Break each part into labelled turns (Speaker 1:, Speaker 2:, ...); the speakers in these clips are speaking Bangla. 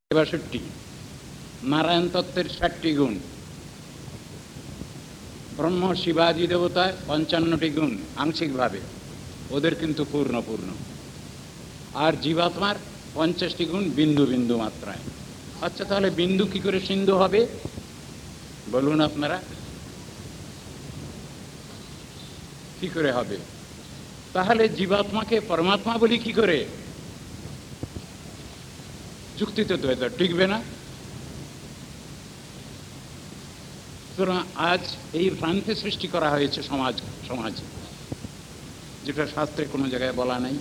Speaker 1: 62, নারায়ণ তত্ত্বের 60টি গুণ, ব্রহ্ম শিবাজি দেবতায় 55টি গুণ আংশিকভাবে, ওদের কিন্তু পূর্ণ পূর্ণ। আর জীবাত্মার 50টি গুণ বিন্দু বিন্দু মাত্রায়। আচ্ছা, তাহলে বিন্দু কি করে সিন্ধু হবে বলুন আপনারা, কি করে হবে? তাহলে জীবাত্মাকে পরমাত্মা বলি কি করে? যুক্তিতে তো এটা টিকবে না। সুতরাং আজ এই ভ্রান্তি সৃষ্টি করা হয়েছে সমাজে, যেটা শাস্ত্রে কোনো জায়গায় বলা নেই।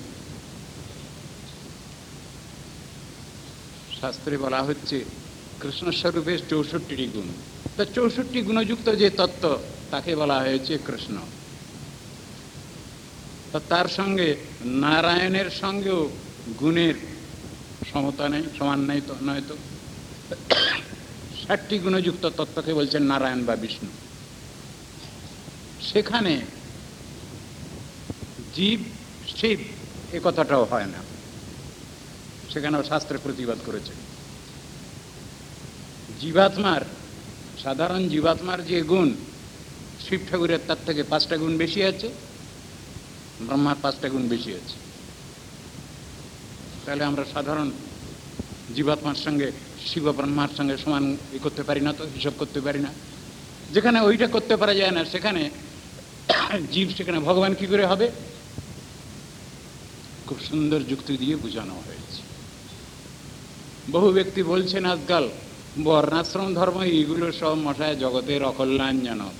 Speaker 1: শাস্ত্রে বলা হচ্ছে কৃষ্ণস্বরূপের 64টি গুণ। তা 64 গুণযুক্ত যে তত্ত্ব তাকে বলা হয়েছে কৃষ্ণ। তার সঙ্গে নারায়ণের সঙ্গেও গুণের সমতা নেই, সমান নেই, তো নয়তো 60টি গুণযুক্ত তত্ত্বকে বলছেন নারায়ণ বা বিষ্ণু। সেখানে জীব শিব এ কথাটাও হয় না, সেখানেও শাস্ত্রে প্রতিবাদ করেছে। জীবাত্মার, সাধারণ জীবাত্মার যে গুণ, শিব ঠাকুরের তার থেকে 5টা গুণ বেশি আছে, ব্রহ্মার 5টা গুণ বেশি আছে। তাহলে আমরা সাধারণ জীবাত্মার সঙ্গে শিব ব্রহ্মার সঙ্গে সমান করতে পারি না, তো হিসাব করতে পারি না। যেখানে ওইটা করতে পারা যায় না, সেখানে জীব, সেখানে ভগবান কি করে হবে? খুব সুন্দর যুক্তি দিয়ে বোঝানো হয়েছে। বহু ব্যক্তি বলছেন আজকাল বর্ণাশ্রম ধর্ম এইগুলো সব মশায় জগতের অকল্যাণজনক।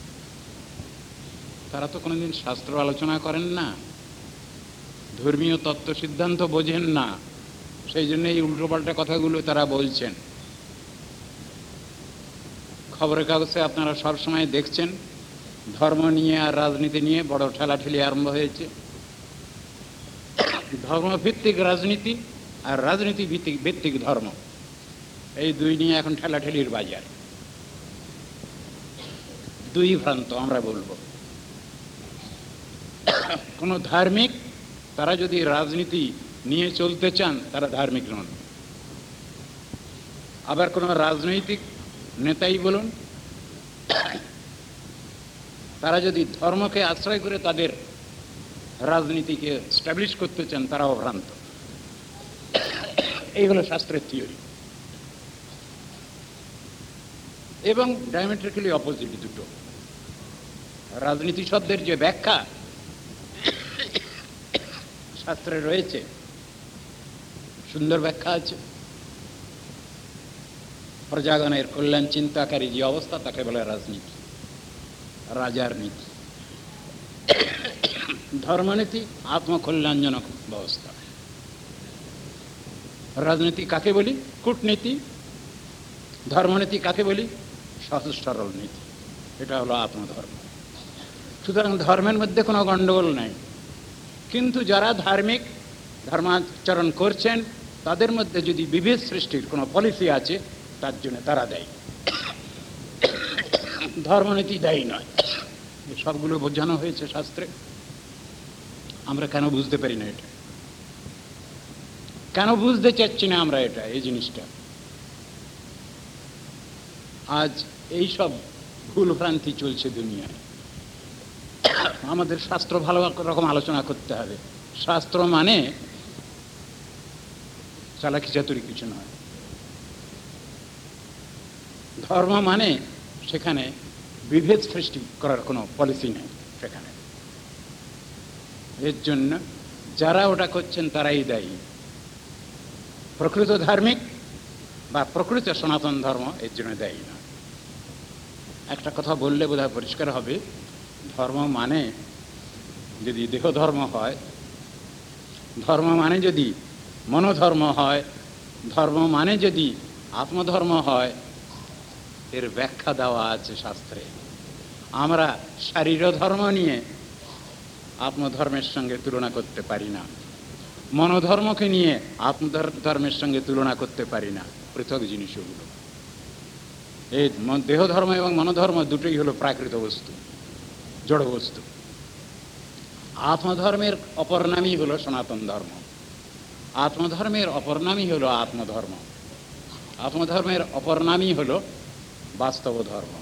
Speaker 1: তারা তো কোনোদিন শাস্ত্র আলোচনা করেন না, ধর্মীয় তত্ত্ব সিদ্ধান্ত বোঝেন না, সেই জন্য এই উল্টোপাল্টা কথাগুলো তারা বলছেন। খবরের কাগজে আপনারা সবসময় দেখছেন ধর্ম নিয়ে আর রাজনীতি নিয়ে বড় ঠেলাঠেলি আরম্ভ হয়েছে। ধর্মভিত্তিক রাজনীতি আর রাজনীতি ভিত্তিক ধর্ম, এই দুই নিয়ে এখন ঠেলাঠেলির বাজার। দুই ভ্রান্ত আমরা বলবো। কোনো ধার্মিক, তারা যদি রাজনীতি নিয়ে চলতে চান তারা ধার্মিক নন। আবার কোনো রাজনৈতিক নেতাই বলুন, তারা যদি ধর্মকে আশ্রয় করে তাদের রাজনীতিকে স্টাবলিশ করতে চান, তারাও ভ্রান্ত। এই হলো শাস্ত্রের থিওরি। এবং ডায়ামেট্রিক্যালি অপোজিট দুটো। রাজনীতি শব্দের যে ব্যাখ্যা শাস্ত্রে রয়েছে, সুন্দর ব্যাখ্যা আছে। প্রজাগণের কল্যাণ চিন্তাকারী যে অবস্থা, তাকে বলে রাজনীতি, রাজার নীতি। ধর্মনীতি আত্মকল্যাণজনক ব্যবস্থা। রাজনীতি কাকে বলি? কূটনীতি। ধর্মনীতি কাকে বলি? সহজ সরল নীতি। এটা হলো আত্মধর্ম। সুতরাং ধর্মের মধ্যে কোনো গণ্ডগোল নাই। কিন্তু যারা ধার্মিক, ধর্মাচরণ করছেন, তাদের মধ্যে যদি বিভেদ সৃষ্টির কোনো পলিসি আছে, তার জন্য তারা দায়ী, ধর্মনীতি দায়ী নয়। সবগুলো বোঝানো হয়েছে শাস্ত্রে। আমরা কেন বুঝতে পারি না এটা? কেন বুঝতে চাচ্ছি না আমরা এটা, এই জিনিসটা? আজ এই সব ভুল ভ্রান্তি চলছে দুনিয়ায়। আমাদের শাস্ত্র ভালো রকম আলোচনা করতে হবে। শাস্ত্র মানে চালাকি চাতুরি কিছু নয়। ধর্ম মানে সেখানে বিভেদ সৃষ্টি করার কোনো পলিসি নেই সেখানে। এর জন্য যারা ওটা করছেন তারাই দায়ী। প্রকৃত ধার্মিক বা প্রকৃত সনাতন ধর্ম এর জন্য দায়ী না। একটা কথা বললে বোধহয় পরিষ্কার হবে। ধর্ম মানে যদি দেহ ধর্ম হয়, ধর্ম মানে যদি মনোধর্ম হয়, ধর্ম মানে যদি আত্মধর্ম হয়, এর ব্যাখ্যা দেওয়া আছে শাস্ত্রে। আমরা শারীর ধর্ম নিয়ে আত্মধর্মের সঙ্গে তুলনা করতে পারি না, মনোধর্মকে নিয়ে আত্মধর্মের সঙ্গে তুলনা করতে পারি না। পৃথক জিনিস ওগুলো। এই দেহ ধর্ম এবং মনোধর্ম দুটোই হলো প্রাকৃত বস্তু, জড় বস্তু। আত্মধর্মের অপর নামই হলো সনাতন ধর্ম, আত্মধর্মের অপর নামই হলো আত্মধর্ম। আত্মধর্মের অপর নামই হল বাস্তব ধর্ম।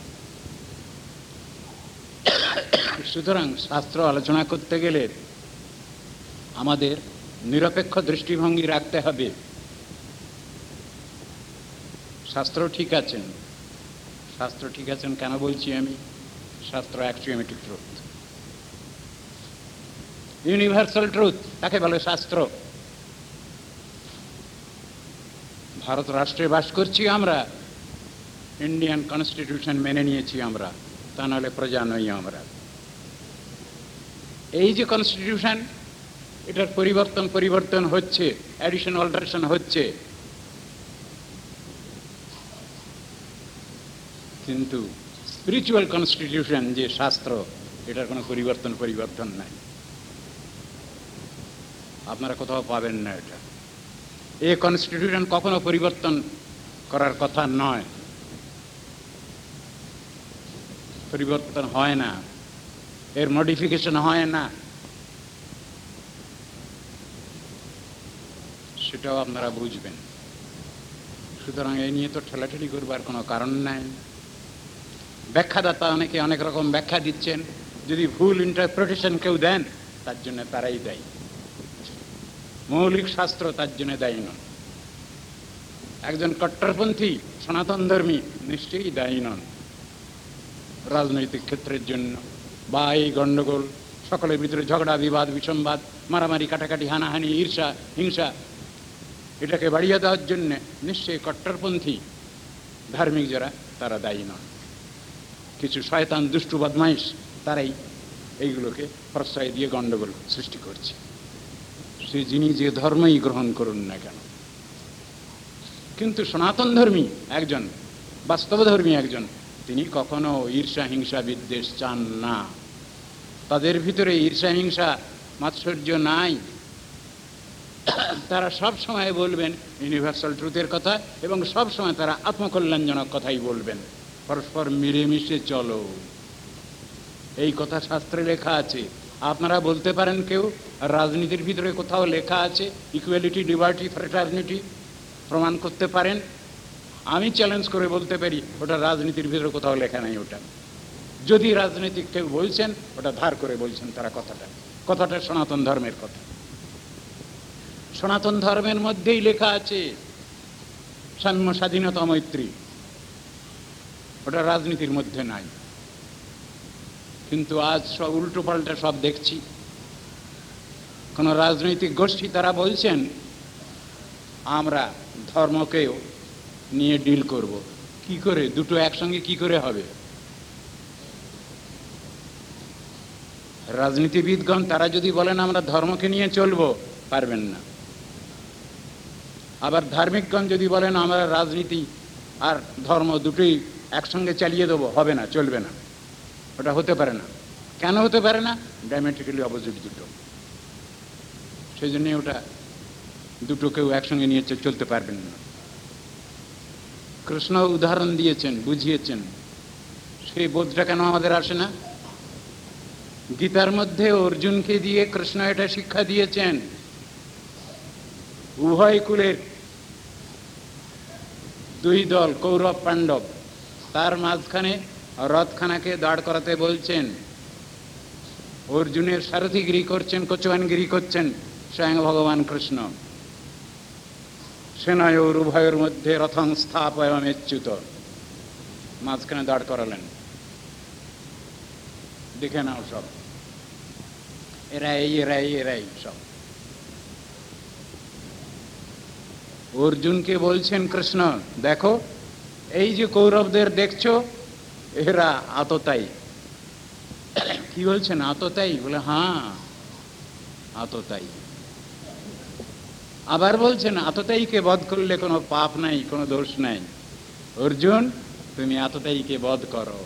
Speaker 1: সুতরাং শাস্ত্র আলোচনা করতে গেলে আমাদের নিরপেক্ষ দৃষ্টিভঙ্গি রাখতে হবে। শাস্ত্র ঠিক আছেন, শাস্ত্র ঠিক আছেন কেন বলছি আমি? শাস্ত্র অ্যাক্সিওমেটিক ট্রুথ, ইউনিভার্সাল ট্রুথ, তাকে বলে শাস্ত্র। ভারত রাষ্ট্রে বাস করছি আমরা, ইন্ডিয়ান কনস্টিটিউশন মেনে নিয়েছি আমরা, তা নাহলে প্রজা নই আমরা। এই যে কনস্টিটিউশন, এটার পরিবর্তন হচ্ছে, অ্যাডিশন অল্টারেশন হচ্ছে, কিন্তু স্পিরিচুয়াল কনস্টিটিউশন যে শাস্ত্র, এটার কোনো পরিবর্তন নাই। আপনারা কোথাও পাবেন না এটা। এই কনস্টিটিউশন কখনো পরিবর্তন করার কথা নয়, পরিবর্তন হয় না, এর মডিফিকেশন হয় না, সেটাও আপনারা বুঝবেন। সুতরাং এই নিয়ে তো ঠেলাঠেলি করবার কোনো কারণ নাই। ব্যাখ্যাদাতা অনেকে অনেক রকম ব্যাখ্যা দিচ্ছেন, যদি ভুল ইন্টারপ্রিটেশন কেউ দেন তার জন্য তারাই দায়ী, মৌলিক শাস্ত্র তার জন্য দায়ী নন। একজন কট্টরপন্থী সনাতন ধর্মী নিশ্চয়ই দায়ী নন রাজনৈতিক ক্ষেত্রের জন্য, বা এই গণ্ডগোল, সকলের ভিতরে ঝগড়া বিবাদ বিসম্বাদ, মারামারি কাটাকাটি, হানাহানি, ঈর্ষা হিংসা, এটাকে বাড়িয়ে দেওয়ার জন্য নিশ্চয়ই কট্টরপন্থী ধার্মিক যারা, তারা দায়ী নন। কিছু শয়তান দুষ্টু বদমাইশ তারাই এইগুলোকে প্রশ্রয় দিয়ে গণ্ডগোল সৃষ্টি করছে। সে যিনি যে ধর্মই গ্রহণ করুন না কেন, কিন্তু সনাতন ধর্মী একজন, বাস্তবধর্মী একজন, তিনি কখনো ঈর্ষা হিংসা বিদ্বেষ চান না। তাদের ভিতরে ঈর্ষা হিংসা মাৎসর্য নাই। তারা সব সময় বলবেন ইউনিভার্সাল ট্রুথের কথা, এবং সব সময় তারা আত্মকল্যাণজনক কথাই বলবেন। পরস্পর মিলেমিশে চলো, এই কথা শাস্ত্রে লেখা আছে। আপনারা বলতে পারেন কেউ রাজনীতির ভিতরে কোথাও লেখা আছে ইকুয়ালিটি, লিবার্টি, ফ্রেটার্নিটি? প্রমাণ করতে পারেন? আমি চ্যালেঞ্জ করে বলতে পারি ওটা রাজনীতির ভিতরে কোথাও লেখা নাই। ওটা যদি রাজনীতিক কেউ বলছেন, ওটা ধার করে বলছেন তারা কথাটা সনাতন ধর্মের কথা। সনাতন ধর্মের মধ্যেই লেখা আছে সাম্য, স্বাধীনতা, মৈত্রী, ওটা রাজনীতির মধ্যে নাই। কিন্তু আজ সব উল্টো পাল্টা সব দেখছি। কোন রাজনৈতিক গোষ্ঠী তারা বলছেন আমরা ধর্মকেও নিয়ে ডিল করব। কি করে? দুটো একসঙ্গে কি করে হবে? রাজনীতিবিদগণ তারা যদি বলেন আমরা ধর্মকে নিয়ে চলবো, পারবেন না। আবার ধার্মিকগণ যদি বলেন আমরা রাজনীতি আর ধর্ম দুটোই একসঙ্গে চালিয়ে দেবো, হবে না, চলবে না, ওটা হতে পারে না। কেন হতে পারে না? ডায়ামেট্রিক্যালি অপোজিট দুটো, সেই জন্যে ওটা দুটো কেউ একসঙ্গে নিয়ে চলতে পারবেন না। কৃষ্ণ উদাহরণ দিয়েছেন, বুঝিয়েছেন, সেই বোধটা কেন আমাদের আসে না? গীতার মধ্যে অর্জুনকে দিয়ে কৃষ্ণ এটা শিক্ষা দিয়েছেন। উভয় কুলের দুই দল, কৌরব পাণ্ডব, তার মাঝখানে রথখানাকে দাঁড় করাতে বলছেন। অর্জুনের সারথিগিরি করছেন, কোচওয়ানগিরি করছেন স্বয়ং ভগবান কৃষ্ণ। সেনয়োর উভয়ের মধ্যে রথং স্থাপয়মেচ্যুত, মাঝখানে দাঁড় করালেন। দেখে নাও সব, এরাই সব। অর্জুনকে বলছেন কৃষ্ণ, দেখো এই যে কৌরবদের দেখছো, এরা আততায়ী। কি বলছেন? আততায়ী? বলে হ্যাঁ আততায়ী। আবার বলছেন আততায়ীকে বধ করলে কোনো পাপ নাই, কোনো দোষ নাই। অর্জুন, তুমি আততায়ীকে বধ করো।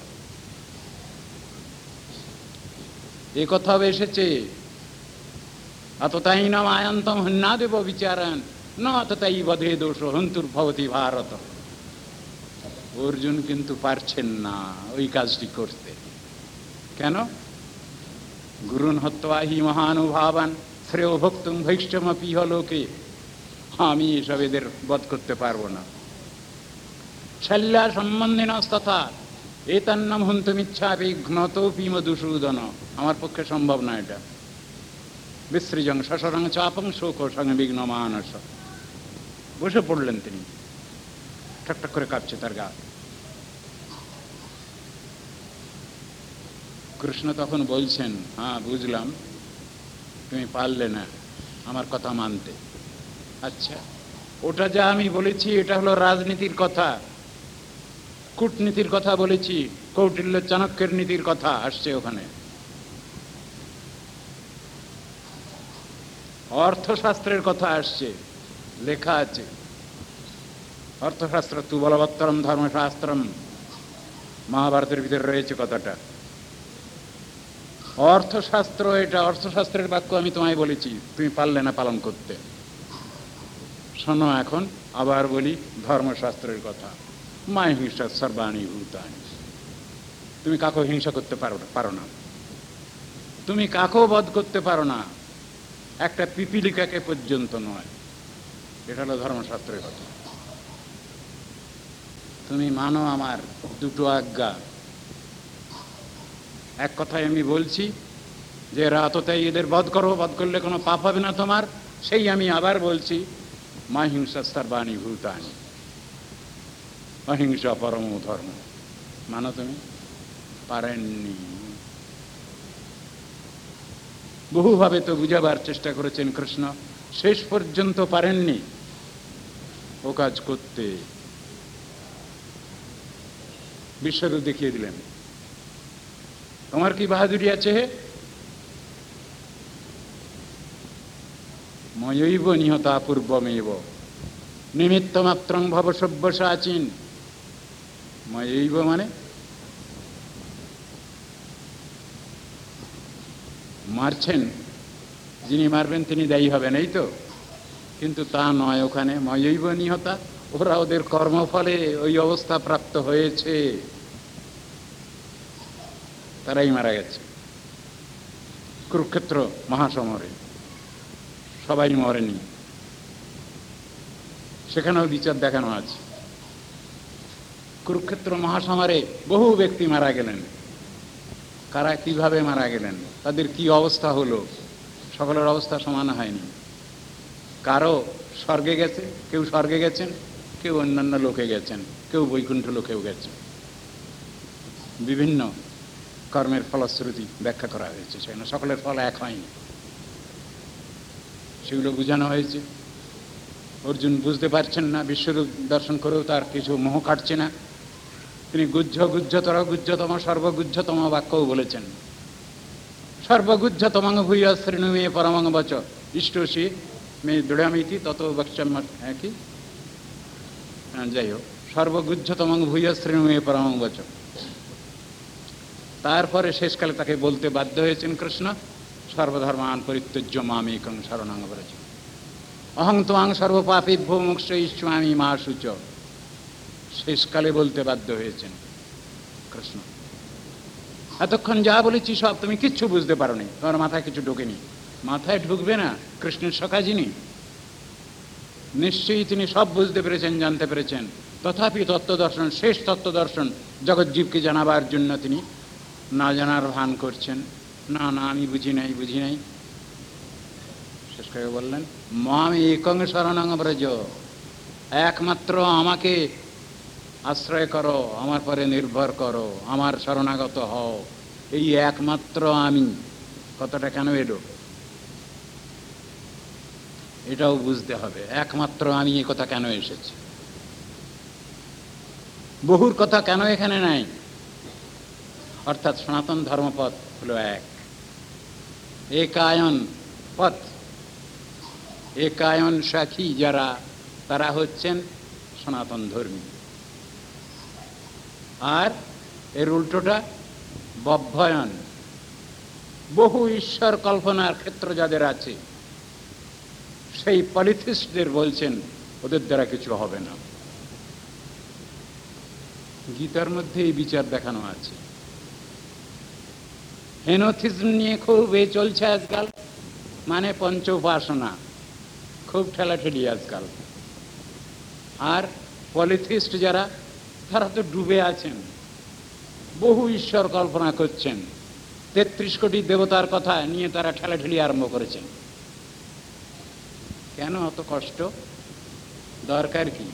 Speaker 1: এ কথাও এসেছে, আততায়ীনাম আয়ান্তম হন্যাদেব বিচারান ন আততায়ী বধে দোষ হন্তুর্ভবতি ভারত। অর্জুন কিন্তু পারছেন না ওই কাজটি করতে। কেন? গুরুন হত্বা হি মহানুভাবান শ্রেয় ভক্তুম ভৈষ্ঠমপিহ লোকে। আমি এসব এদের বধ করতে পারবো না। শল্যা সম্বন্ধিনস্তথা এতন্নম হন্তুমিচ্ছাপি ঘ্নতোপি মধুসূদন। আমার পক্ষে সম্ভব না এটা। বিসৃজং শশরং চাপং শোক সঙ্গে বিঘ্ন মানস। বসে পড়লেন তিনি, ঠকঠক করে কাঁপছে তার গা। কৃষ্ণ তখন বলছেন, হ্যাঁ বুঝলাম, তুমি পারলে না আমার কথা মানতে। আচ্ছা, ওটা যা আমি বলেছি এটা হলো রাজনীতির কথা, কূটনীতির কথা বলেছি, কৌটিল্য চাণক্যের নীতির কথা আসছে ওখানে। অর্থশাস্ত্রের কথা আসছে, লেখা আছে অর্থশাস্ত্র তু বলবত্তরম ধর্মশাস্ত্রম, মহাভারতের ভিতরে রয়েছে কথাটা। অর্থশাস্ত্র এটা, অর্থশাস্ত্রের বাক্য আমি তোমায় বলেছি, তুমি পারলে না পালন করতে। শোনো এখন আবার বলি ধর্মশাস্ত্রের কথা। মায় হিংসা সর্বাণী ভূতানি। তুমি কাকেও হিংসা করতে পারো না, তুমি কাকেও বধ করতে পারো না, একটা পিপিলিকাকে পর্যন্ত নয়। এটা হলো ধর্মশাস্ত্রের কথা। তুমি মানো আমার দুটো আজ্ঞা। এক কথায় আমি বলছি যে রাততাই এদের বধ করো, বধ করলে কোনো পাপ হবে না তোমার। সেই আমি আবার বলছি মা হিংসা সর্বাণী ভূতানি, অহিংসা পরম ধর্ম। মানো তুমি? পারেননি। বহুভাবে তো বুঝাবার চেষ্টা করেছেন কৃষ্ণ, শেষ পর্যন্ত পারেননি ও কাজ করতে। বিশ্বরূপ দেখিয়ে দিলেন, তোমার কি বাহাদুরি আছে? ময়ৈব নিহতা পূর্বমেব নিমিত্ত মাত্রং ভব সব্যসাচিন। ময়ৈব মানে মারছেন, যিনি মারবেন তিনি দায়ী হবেন, এই তো। কিন্তু তা নয়, ওখানে ময়ৈব নিহতা, ওরা ওদের কর্মফলে ওই অবস্থা প্রাপ্ত হয়েছে, তারাই মারা গেছে। কুরুক্ষেত্র মহাসমরে সবাই মরেনি, সেখানেও বিচার দেখানো আছে। কুরুক্ষেত্র মহাসমরে বহু ব্যক্তি মারা গেলেন। কারা কিভাবে মারা গেলেন, তাদের কি অবস্থা হলো, সকলের অবস্থা সমান হয়নি। কারো স্বর্গে গেছে, কেউ স্বর্গে গেছেন, কেউ অন্যান্য লোকে গেছেন, কেউ বৈকুণ্ঠ লোকেও গেছেন। বিভিন্ন কর্মের ফলশ্রুতি ব্যাখ্যা করা হয়েছে, সেখানে সকলের ফল এক হয়নি, সেগুলো বোঝানো হয়েছে। অর্জুন বুঝতে পারছেন না, বিশ্বরূপ দর্শন করেও তার কিছু মোহ কাটছে না। তিনি গুহ্যতর গুহ্যতম সর্বগুহ্যতম বাক্যও বলেছেন। সর্বগুহ্যতমং ভূয় শ্রীণুমে পরমং বচ ইষ্টসী মে দৃঢ়মিতি তত বক্ষ্যম। কি যাই হোক, সর্বগুহ্যতমং ভূয় শ্রীণুমে পরমং বচ। তারপরে শেষকালে তাকে বলতে বাধ্য হয়েছেন কৃষ্ণ, সর্বধর্মান পরিত্যজ্য মামেকং শরণং ব্রজ অহং ত্বাং সর্বপাপেভ্যো মোক্ষয়িষ্যামি মা শুচ। শেষকালে বলতে বাধ্য হয়েছেন কৃষ্ণ। এতক্ষণ যা বলেছি সব তুমি কিচ্ছু বুঝতে পারোনি, তোমার মাথায় কিছু ঢোকেনি। মাথায় ঢুকবে না, কৃষ্ণের সখা যিনি, নিশ্চয়ই তিনি সব বুঝতে পেরেছেন, জানতে পেরেছেন। তথাপি তত্ত্বদর্শন, শেষ তত্ত্বদর্শন জগৎজীবকে জানাবার জন্য তিনি না জানার ভান করছেন। না না, আমি বুঝি নাই, বুঝি নাই। শেষ করে বললেন মাম একং শরণং ব্রজ, একমাত্র আমাকে আশ্রয় করো, আমার পরে নির্ভর করো, আমার শরণাগত হও, এই একমাত্র আমি। কথাটা কেন এলো এটাও বুঝতে হবে। একমাত্র আমি, এ কথা কেন এসেছে, বহুর কথা কেন এখানে নাই। অর্থাৎ সনাতন ধর্মপথ হলো এক, একায়ন পথ। একায়ন সাখী যারা, তারা হচ্ছেন সনাতন ধর্মী। আর এর উল্টোটা বভ্বয়ন, বহু ঈশ্বর কল্পনার ক্ষেত্র যাদের আছে, সেই পলিথিস্টদের বলছেন ওদের দ্বারা কিছু হবে না। গীতার মধ্যে এই বিচার দেখানো আছে। হেনোথিজম নিয়ে খুব এ চলছে আজকাল, মানে পঞ্চ উপাসনা, খুব ঠেলাঠেলি আজকাল। আর পলিথিস্ট যারা, তারা তো ডুবে আছেন, বহু ঈশ্বর কল্পনা করছেন, 33 কোটি দেবতার কথা নিয়ে তারা ঠেলাঠেলি আরম্ভ করেছেন। কেন অত কষ্ট? দরকার কি?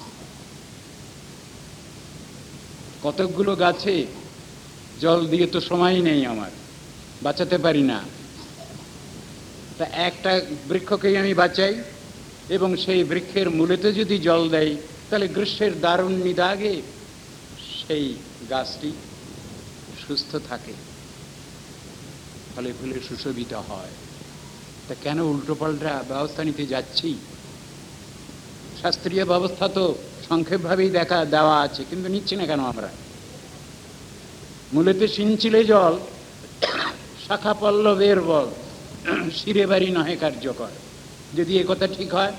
Speaker 1: কতকগুলো গাছে জল দিয়ে তো সময় নেই, আমার বাঁচাতে পারি না। তা একটা বৃক্ষকেই আমি বাঁচাই, এবং সেই বৃক্ষের মূলেতে যদি জল দেয়, তাহলে গ্রীষ্মের দারুণ নিদাগে সেই গাছটি সুস্থ থাকে, ফলে ফুলে সুশোভিত হয়। তা কেন উল্টোপাল্টা ব্যবস্থা নিতে যাচ্ছি? শাস্ত্রীয় ব্যবস্থা তো সংক্ষেপভাবেই দেওয়া আছে, কিন্তু নিচ্ছি না কেন আমরা? মূলেতে সিঞ্চিলে জল, শাখা পল্লবের বল, শিরে বাড়ি নহে কার্যকর। যদি এ কথা ঠিক হয়,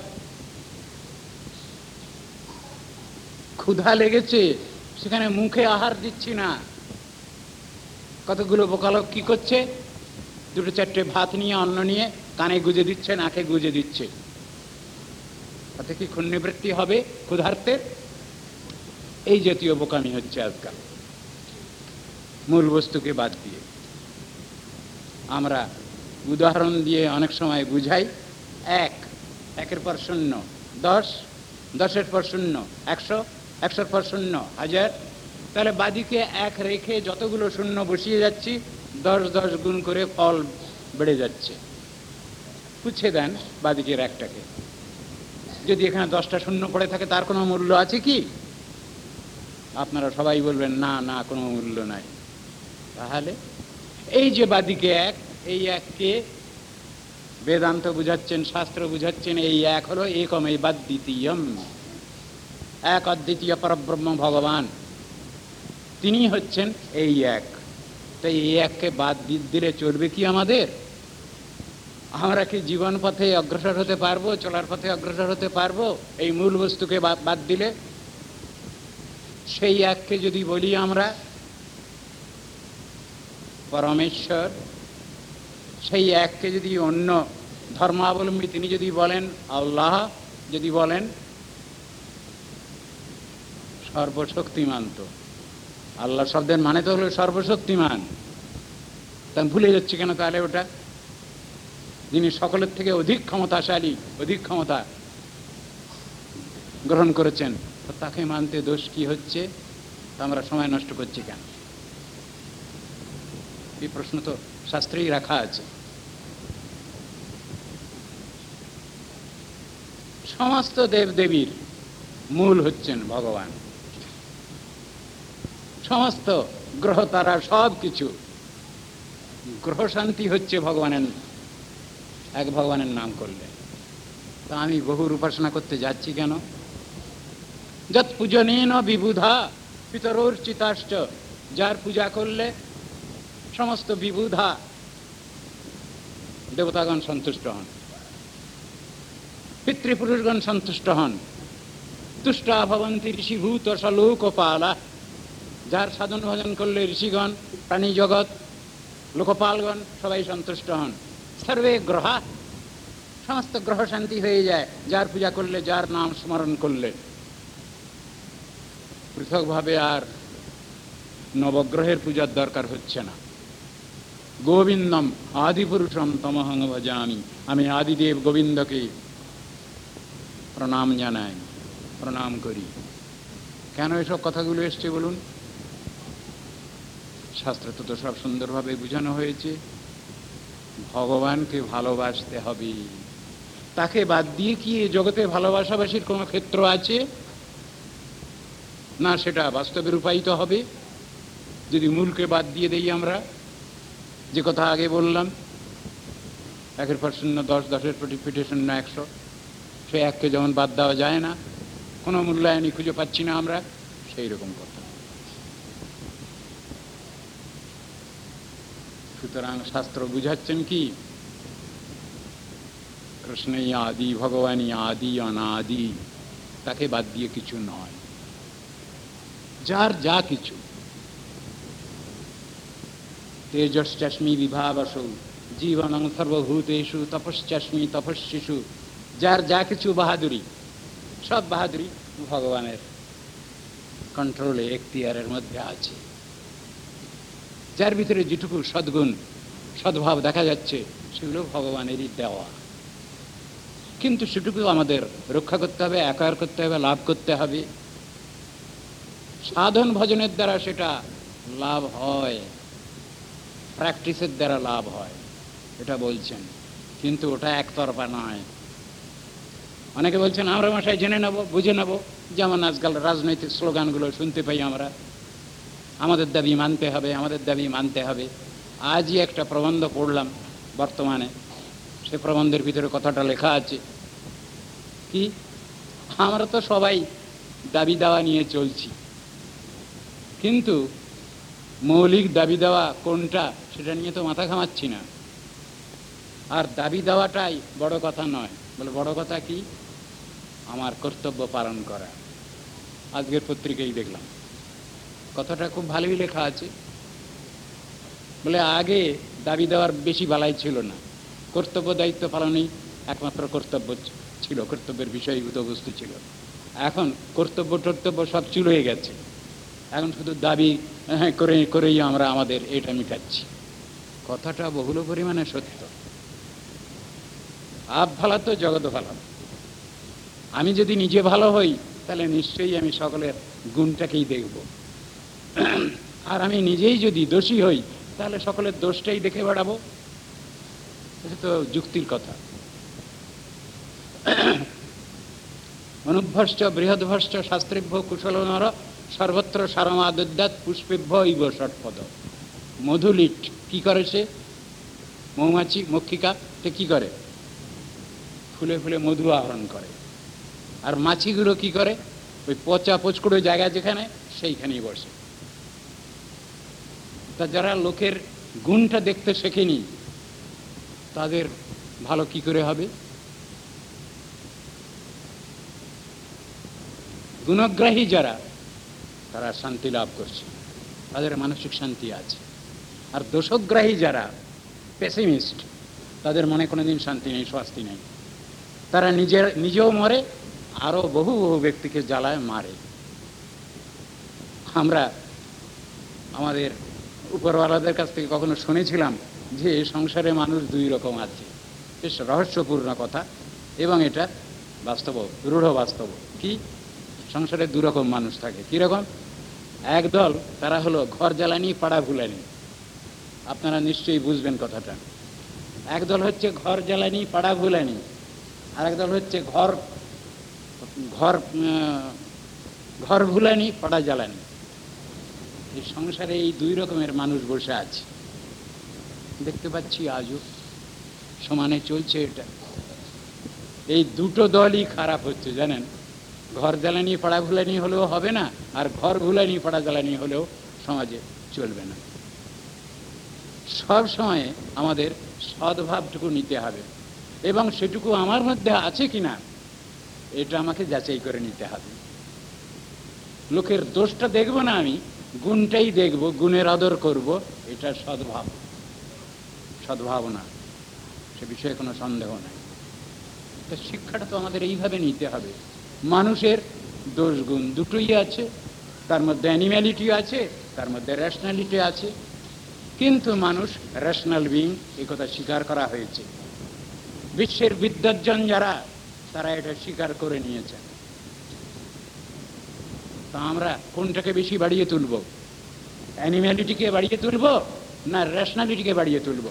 Speaker 1: ক্ষুধা লেগেছে, সেখানে মুখে আহার দিচ্ছি না, কতগুলো বোকালোক কি করছে? দুটো চারটে ভাত নিয়ে, অন্ন নিয়ে কানে গুজে দিচ্ছে, নাকে গুজে দিচ্ছে। তাতে কি ক্ষুণ্ণবৃত্তি হবে ক্ষুধার্তের? এই জাতীয় বোকামি হচ্ছে আজকাল, মূল বস্তুকে বাদ দিয়ে। আমরা উদাহরণ দিয়ে অনেক সময় বুঝাই। একের পর শূন্য 10, 10-এর পর শূন্য 100, 100-এর পর শূন্য 1000। তাহলে বাদিকে 1 রেখে যতগুলো শূন্য বসিয়ে যাচ্ছি, 10 গুণ করে ফল বেড়ে যাচ্ছে। পুছে দেন বাদিকের 1টাকে। যদি এখানে 10টা শূন্য পড়ে থাকে, তার কোনো মূল্য আছে কি? আপনারা সবাই বলবেন না, না, কোনো মূল্য নাই। তাহলে এই যে বাদিকে 1, এই 1কে বেদান্ত বুঝাচ্ছেন, শাস্ত্র বুঝাচ্ছেন, এই 1 হলো একমেবাদ্বিতীয়ম, এক অদ্বিতীয় পরব্রহ্ম ভগবান, তিনি হচ্ছেন এই 1। তাই এই 1কে বাদ দিলে চলবে কি আমাদের? আমরা কি জীবন পথে অগ্রসর হতে পারবো? চলার পথে অগ্রসর হতে পারবো এই মূল বস্তুকে বাদ দিলে? সেই 1কে যদি বলি আমরা পরমেশ্বর, সেই 1কে যদি অন্য ধর্মাবলম্বী তিনি যদি বলেন আল্লাহ, যদি বলেন সর্বশক্তিমান, তো আল্লাহ শব্দের মানে তো হলো সর্বশক্তিমান। তা ভুলে যাচ্ছে কেন তাহলে ওটা? যিনি সকলের থেকে অধিক ক্ষমতাশালী, অধিক ক্ষমতা গ্রহণ করেছেন, তাকে মানতে দোষ কি হচ্ছে? তা আমরা সময় নষ্ট করছি কেন? এই প্রশ্ন তো শাস্ত্রেই রাখা আছে। সমস্ত দেবদেবীর মূল হচ্ছেন ভগবান। সমস্ত গ্রহ তারা সব কিছু, গ্রহ শান্তি হচ্ছে ভগবানের, এক ভগবানের নাম করলে। তা আমি বহুর উপাসনা করতে যাচ্ছি কেন? যৎ পূজনেন বিবুধা পিতরোর্চিতাশ্চ, যার পূজা করলে সমস্ত বিবুধা দেবতাগণ সন্তুষ্ট হন, পিতৃপুরুষগণ সন্তুষ্ট হন। তুষ্টা ভবন্তি ঋষিভূত সলোকপালা, যার সাধন ভজন করলে ঋষিগণ, প্রাণী জগৎ, লোকপালগণ সবাই সন্তুষ্ট হন। সর্বে গ্রহা, সমস্ত গ্রহ শান্তি হয়ে যায় যার পূজা করলে, যার নাম স্মরণ করলে। পৃথকভাবে আর নবগ্রহের পূজার দরকার হচ্ছে না। গোবিন্দম আদিপুরুষম তমহং ভজামি, আমি আদিদেব গোবিন্দকে প্রণাম জানাই, প্রণাম করি। কেন এসব কথাগুলো এসছে বলুন? শাস্ত্রে তো সব সুন্দরভাবে বোঝানো হয়েছে। ভগবানকে ভালোবাসতে হবে, তাকে বাদ দিয়ে কি এই জগতে ভালোবাসাবাসির কোনো ক্ষেত্র আছে? না, সেটা বাস্তবে রূপায়িত হবে যদি মূলকে বাদ দিয়ে দেই আমরা। যে কথা আগে বললাম, 1-এর পর শূন্য 10, 10-এর পিঠে শূন্য 100, সে 1কে যেমন বাদ দেওয়া যায় না, কোনো মূল্যায়নই খুঁজে পাচ্ছি না আমরা, সেই রকম কথা। সুতরাং শাস্ত্র বুঝাচ্ছেন কি? কৃষ্ণই আদি, ভগবানই আদি অনাদি, তাকে বাদ দিয়ে কিছু নয়। যার যা কিছু, তেজশ্চাস্মি বিভাবসৌ জীবনং সর্বভূতেষু তপশ্চাস্মি তপস্বিষু, যার যা কিছু বাহাদুরি, সব বাহাদুরি ভগবানের। কন্ট্রোলে, এখতিয়ারের মধ্যে আছে, যার ভিতরে যেটুকু সদ্গুণ সদ্ভাব দেখা যাচ্ছে সেগুলো ভগবানেরই দেওয়া। কিন্তু সেটুকু আমাদের রক্ষা করতে হবে, আকার করতে হবে, লাভ করতে হবে। সাধন ভজনের দ্বারা সেটা লাভ হয়, প্র্যাকটিসের দ্বারা লাভ হয়, এটা বলছেন, কিন্তু ওটা একতরফা নয়। অনেকে বলছেন আমরা মশাই জেনে নেব, বুঝে নেব, যেমন আজকাল রাজনৈতিক স্লোগানগুলো শুনতে পাই আমরা, আমাদের দাবি মানতে হবে, আমাদের দাবি মানতে হবে। আজই একটা প্রবন্ধ পড়লাম বর্তমানে, সে প্রবন্ধের ভিতরে কথাটা লেখা আছে কি, আমরা তো সবাই দাবি দেওয়া নিয়ে চলছি, কিন্তু মৌলিক দাবি দেওয়া কোনটা সেটা নিয়ে তো মাথা ঘামাচ্ছি না। আর দাবি দেওয়াটাই বড় কথা নয়, বলে বড় কথা কি, আমার কর্তব্য পালন করা। আজকের পত্রিকায় দেখলাম কথাটা খুব ভালোই লেখা আছে, বলে আগে দাবি দেওয়ার বেশি বালাই ছিল না, কর্তব্য দায়িত্ব পালনেই একমাত্র কর্তব্য ছিল, কর্তব্যের বিষয়ভূত বস্তু ছিল। এখন কর্তব্য টর্তব্য সব চুলোয় গেছে, এখন শুধু দাবি করেই আমরা আমাদের এটা মিটাচ্ছি। কথাটা বহুল পরিমাণে সত্য। আপ ভালো তো জগৎ ভালো। আমি যদি নিজে ভালো হই তাহলে নিশ্চয়ই আমি সকলের গুণটাকেই দেখব, আর আমি নিজেই যদি দোষী হই তাহলে সকলের দোষটাই দেখে বেড়াবো। এটা তো যুক্তির কথা। অনুভ্রষ্ট বৃহদ্ভ্রষ্ট শাস্ত্রেভ্য কুশল নর সর্বত্র সারমাদ্যাৎ পুষ্পেভ্য ইব ষটপদ। মধুলিট কি করে, সে মৌমাছি মক্ষিকা, সে কি করে, ফুলে ফুলে মধু আহরণ করে। আর মাছিগুলো কি করে, ওই পচা পচকুড়ো জায়গা যেখানে সেইখানেই বসে। তা যারা লোকের গুণটা দেখতে শেখেনি তাদের ভালো কি করে হবে? গুণগ্রাহী যারা, তারা শান্তি লাভ করছে, তাদের মানসিক শান্তি আছে। আর দোষগ্রাহী যারা, পেসিমিস্ট, তাদের মনে কোনোদিন শান্তি নেই, স্বস্তি নেই। তারা নিজেও মরে, আরো বহু বহু ব্যক্তিকে জ্বালায় মারে। আমরা আমাদের উপরওয়ালাদের কাছ থেকে কখনো শুনেছিলাম যে সংসারে মানুষ দুই রকম আছে। বেশ রহস্যপূর্ণ কথা, এবং এটা বাস্তব, রূঢ় বাস্তব। কি, সংসারে দু রকম মানুষ থাকে। কিরকম? একদল তারা হলো ঘর জ্বালানি পাড়া ভুলানি। আপনারা নিশ্চয়ই বুঝবেন কথাটা। একদল হচ্ছে ঘর জ্বালানি পাড়া ভুলানি, আর একদল হচ্ছে ঘর ঘর ঘর ভুলানি পাড়া জ্বালানি। এই সংসারে এই দুই রকমের মানুষ বসে আছে, দেখতে পাচ্ছি আজও সমানে চলছে এটা। এই দুটো দলই খারাপ হচ্ছে, জানেন। ঘর জ্বালানি পাড়া ভুলানি হলেও হবে না, আর ঘর ভুলানি পাড়া জ্বালানি হলেও সমাজে চলবে না। সব সময় আমাদের সদ্ভাবটুকু নিতে হবে, এবং সেটুকু আমার মধ্যে আছে কিনা এটা আমাকে যাচাই করে নিতে হবে। লোকের দোষটা দেখব না, আমি গুণটাই দেখব, গুণের আদর করব। এটা সদ্ভাব, সদ্ভাবনা, সে বিষয়ে কোনো সন্দেহ নাই। তো শিক্ষাটা তো আমাদের এইভাবে নিতে হবে। মানুষের দোষ গুণ দুটোই আছে, তার মধ্যে অ্যানিম্যালিটি আছে, তার মধ্যে রেশনালিটি আছে। কিন্তু মানুষ রেশনাল বিং, এই কথা স্বীকার করা হয়েছে। বিশ্বের বিদ্বজ্জন যারা, তারা এটা স্বীকার করে নিয়েছেন। তা আমরা কোনটাকে বেশি বাড়িয়ে তুলব? অ্যানিম্যালিটিকে বাড়িয়ে তুলব না রেশনালিটিকে বাড়িয়ে তুলব?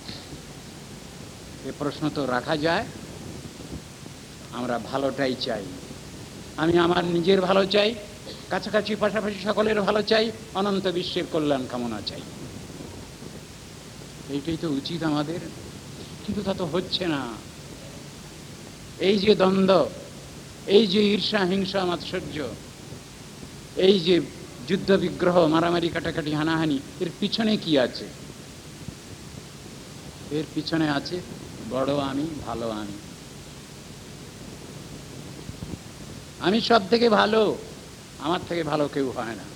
Speaker 1: এ প্রশ্ন তো রাখা যায়। আমরা ভালোটাই চাই। আমি আমার নিজের ভালো চাই, কাছাকাছি পাশাপাশি সকলের ভালো চাই, অনন্ত বিশ্বের কল্যাণ কামনা চাই। এইটাই তো উচিত আমাদের, কিন্তু তা তো হচ্ছে না। এই যে দ্বন্দ্ব, এই যে ঈর্ষা হিংসা মাৎসর্য, এই যে যুদ্ধ বিগ্রহ, মারামারি কাটাকাটি হানাহানি, এর পিছনে কি আছে? এর পিছনে আছে বড় আমি, ভালো আমি। আমি সব থেকে ভালো, আমার থেকে ভালো কেউ হয় না।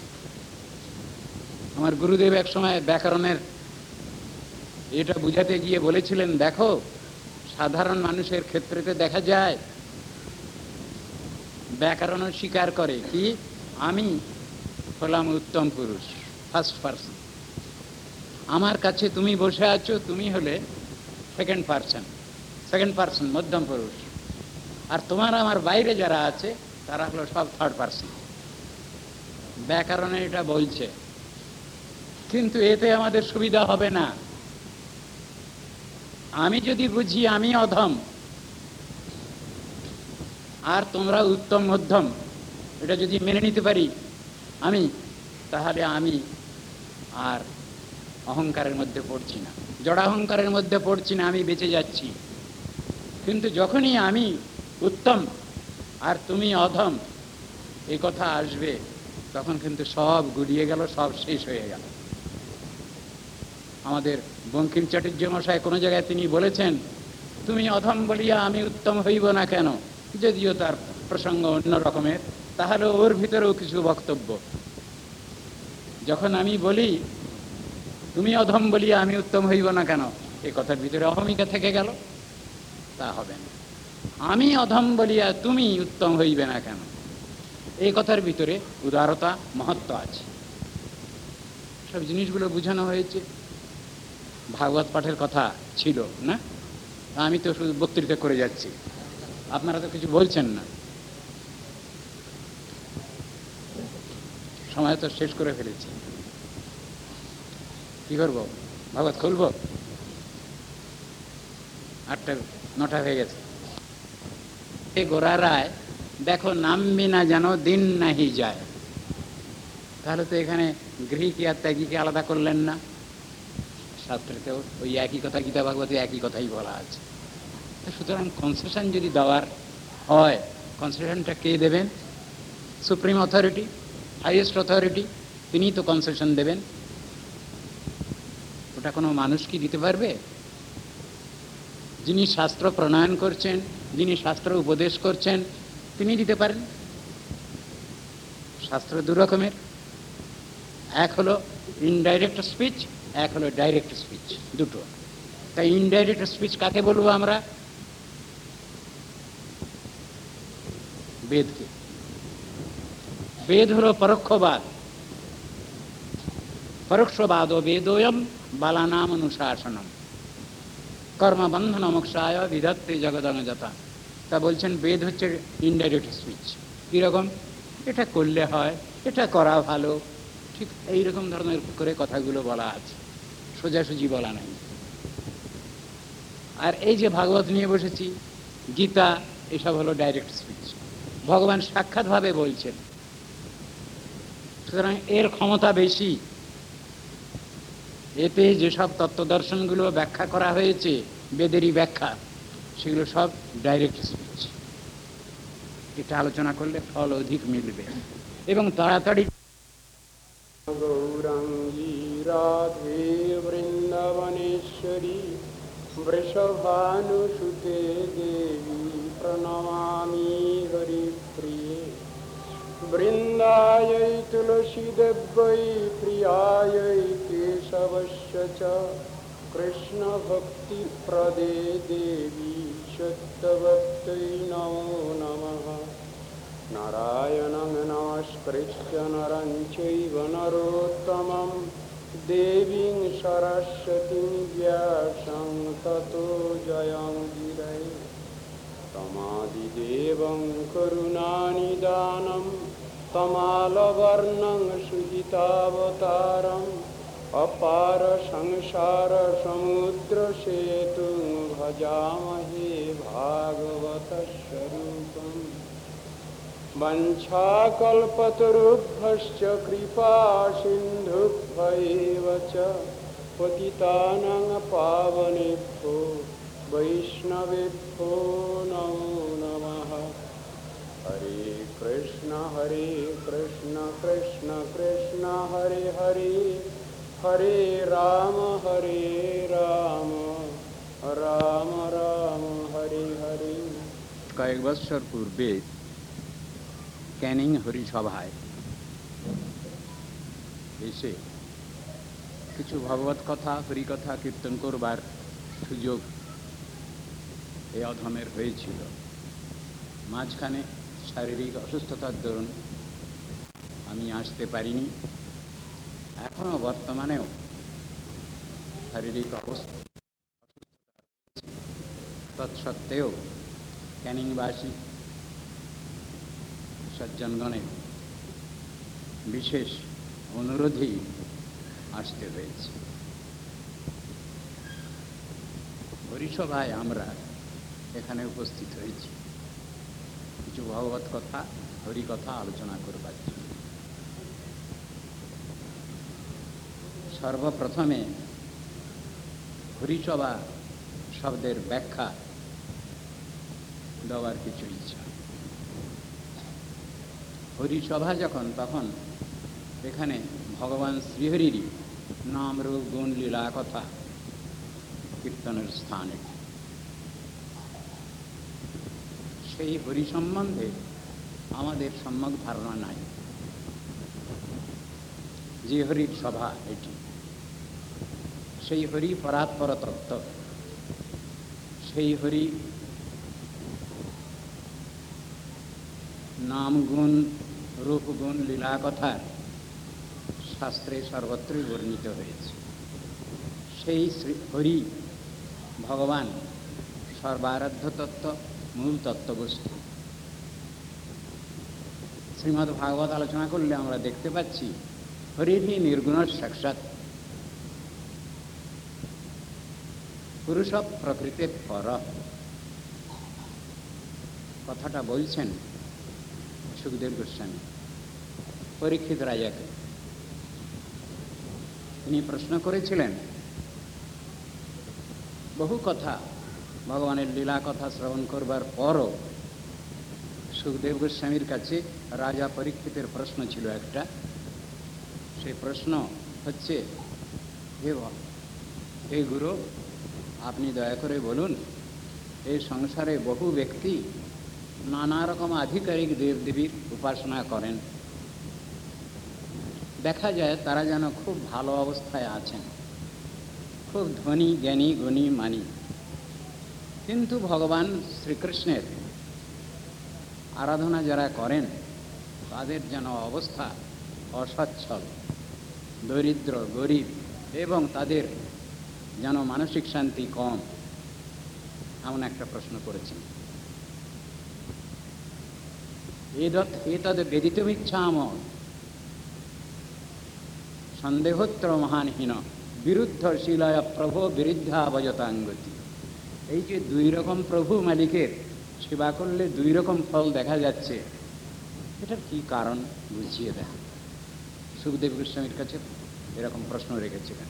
Speaker 1: আমার গুরুদেব এক সময় ব্যাকরণের এটা বুঝাতে গিয়ে বলেছিলেন, দেখো সাধারণ মানুষের ক্ষেত্রেতে দেখা যায় ব্যাকরণও স্বীকার করে কি, আমি হলাম উত্তম পুরুষ, ফার্স্ট পার্সন। আমার কাছে তুমি বসে আছো, তুমি হলে সেকেন্ড পার্সন, মধ্যম পুরুষ। আর তোমার আমার বাইরে যারা আছে তারা হলো সব থার্ড পার্সন। ব্যাকরণে এটা বলছে, কিন্তু এতে আমাদের সুবিধা হবে না। আমি যদি বুঝি আমি অধম আর তোমরা উত্তম মধ্যম, এটা যদি মেনে নিতে পারি আমি, তাহলে আমি আর অহংকারের মধ্যে পড়ছি না, জড়াহংকারের মধ্যে পড়ছি না, আমি বেঁচে যাচ্ছি। কিন্তু যখনই আমি উত্তম আর তুমি অধম এই কথা আসবে, তখন কিন্তু সব গুলিয়ে গেল, সব শেষ হয়ে গেল। আমাদের বঙ্কিম চাটুর্য মশাই কোনো জায়গায় তিনি বলেছেন, তুমি অধম বলিয়া আমি উত্তম হইব না কেন, যদিও তার প্রসঙ্গ অন্য রকমের, তাহলে ওর ভিতরেও কিছু বক্তব্য। যখন আমি বলি তুমি অধম বলিয়া আমি উত্তম হইব না কেন, এই কথার ভিতরে অহমিকা থেকে গেল, তা হবে না। আমি অধম বলিয়া তুমি উত্তম হইবে না কেন, এই কথার ভিতরে উদারতা, মহত্ব আছে। সব জিনিসগুলো বোঝানো হয়েছে। ভাগবত পাঠের কথা ছিল না, আমি তো শুধু বক্তৃতা করে যাচ্ছি, আপনারা তো কিছু বলছেন না। সময় তো শেষ করে ফেলেছি, কি করবো? ভাগবত খুলবো? 8টা-9টা হয়ে গেছে। গোরা রায় দেখো নামবি না যেন দিন নাহি যায়। তাহলে তো এখানে গৃহীকে আর ত্যাগীকে আলাদা করলেন না। শাস্ত্রেতেও ওই একই কথা, গীতা ভাগবতে একই কথাই বলা আছে। সুতরাং কনসেশন যদি দেওয়ার হয়, কনসেশনটা কে দেবেন? সুপ্রিম অথরিটি, হাইয়েস্ট অথরিটি, তিনি তো কনসেশন দেবেন। ওটা কোনো মানুষ কি দিতে পারবে? যিনি শাস্ত্র প্রণয়ন করছেন, যিনি শাস্ত্র উপদেশ করছেন, তিনি দিতে পারেন। শাস্ত্র দু রকমের, এক হলো ইনডাইরেক্ট স্পিচ, এক হলো ডাইরেক্ট স্পিচ, দুটো। তাই ইনডাইরেক্ট স্পিচ কাকে বলবো আমরা? বেদকে। বেদ হলো পরোক্ষবাদ। পরোক্ষবাদ ও বেদোয়ম বালানাম অনুশাসনম কর্মবন্ধন মোক্ষায় বিধত্তে জগদং যথা। তা বলছেন বেদ হচ্ছে ইনডাইরেক্ট স্পিচ। কিরকম? এটা করলে হয়, এটা করা ভালো, ঠিক এইরকম ধরনের করে কথাগুলো বলা আছে, সোজাসুজি বলা নাই। আর এই যে ভাগবত নিয়ে বসেছি, গীতা, এসব হলো ডাইরেক্ট স্পিচ, ভগবান সাক্ষাৎভাবে বলছেন। সুতরাং এর ক্ষমতা বেশি। এতে যেসব তত্ত্বদর্শনগুলো ব্যাখ্যা করা হয়েছে, বেদেরই ব্যাখ্যা, সেগুলো সব ডাইরেক্ট স্পিচ। এটা আলোচনা করলে ফল অধিক মিলবে এবং তাড়াতাড়ি।
Speaker 2: গৌরাঙ্গী রাধে বৃন্দাবনেশ্বরী বৃষভানুসুতে দেবী প্রণমামি হরিপ্রিয়ে বৃন্দাयै তুলসীদেব্যৈ প্রিয়াयै কেশবস্য চ কৃষ্ণভক্তিপ্রদে দেবী সত্যভক্তৈ নমো নমঃ। নারায়ণং নমস্কৃত্য নরং চৈব নরোত্তমং দেবীং সরস্বতীং ব্যাসং ততো জয়মুদীরয়ে। তমাদিদেবং করুণানিদানং তমালবর্ণং সুজিতাবতারং অপার সংসার সমুদ্র সেতুং ভজামহে ভাগবতস্বরূপম। বঞ্ছাকল্পতরুভ্যশ্চ কৃপা সিন্ধুভ্যৈব চ পতিতানাং পাবনেভ্যো বৈষ্ণবেভ্যো নমো নমঃ। হরে কৃষ্ণ কৃষ্ণ কৃষ্ণ হরে হরে, হরে রাম রাম রাম হরে হরে।
Speaker 1: কয়েক বৎসর পূর্বে ক্যানিং হরিসভায় এসে কিছু ভগবত কথা, হরিকথা কীর্তন করবার সুযোগ এই অধমের হয়েছিল। মাঝখানে শারীরিক অসুস্থতার দরুন আমি আসতে পারিনি। এখনো বর্তমানেও শারীরিক অবস্থা তৎসত্ত্বেও ক্যানিংবাসী সজ্জনগণের বিশেষ অনুরোধেই আসতে হয়েছে। হরিসভায় আমরা এখানে উপস্থিত হয়েছি কিছু ভগবত কথা, হরিকথা আলোচনা করবার জন্য। সর্বপ্রথমে হরিসভা শব্দের ব্যাখ্যা দেওয়ার কিছু ইচ্ছা। হরিসভা যখন, তখন এখানে ভগবান শ্রীহরিরই নাম রূপ গুণ লীলা কথা কীর্তনের স্থান এটি। সেই হরি সম্বন্ধে আমাদের সম্যক ধারণা নাই। যে হরির সভা এটি, সেই হরি পরাৎপর তত্ত্ব, সেই হরি নাম গুণ রূপ গুণ লীলা কথার শাস্ত্রে সর্বত্রই বর্ণিত হয়েছে। সেই শ্রী হরি ভগবান সর্বারাধ্য তত্ত্ব, মূল তত্ত্ববস্তু। শ্রীমদ্ ভাগবত আলোচনা করলে আমরা দেখতে পাচ্ছি হরিহি নির্গুণ সাক্ষাৎ পুরুষ প্রকৃতির পর। কথাটা বলছেন সুখদেব গোস্বামী পরীক্ষিত রাজাকে। তিনি প্রশ্ন করেছিলেন, বহু কথা ভগবানের লীলা কথা শ্রবণ করবার পরও সুখদেব গোস্বামীর কাছে রাজা পরীক্ষিতের প্রশ্ন ছিল একটা। সেই প্রশ্ন হচ্ছে, হে গুরু, আপনি দয়া করে বলুন, এই সংসারে বহু ব্যক্তি নানা রকম আধিকারিক দেবদেবীর উপাসনা করেন। দেখা যায় তারা যেন খুব ভালো অবস্থায় আছেন, খুব ধনী, জ্ঞানী, গুণী, মানী, কিন্তু ভগবান শ্রীকৃষ্ণের আরাধনা যারা করেন তাদের যেন অবস্থা অসচ্ছল, দরিদ্র, গরিব, এবং তাদের যেন মানসিক শান্তি কম। এমন একটা প্রশ্ন করেছেন। এতদ বেদিতুমিচ্ছাম সন্দেহোত্তর মহানহীন বিরুদ্ধ শিলায় প্রভো বিরুদ্ধা বজতাঙ্গতি। এই যে দুই রকম প্রভু মালিকের সেবা করলে দুই রকম ফল দেখা যাচ্ছে, এটার কি কারণ বুঝিয়ে দেন। সুখদেব গোস্বামীর কাছে এরকম প্রশ্ন রেখেছিলেন।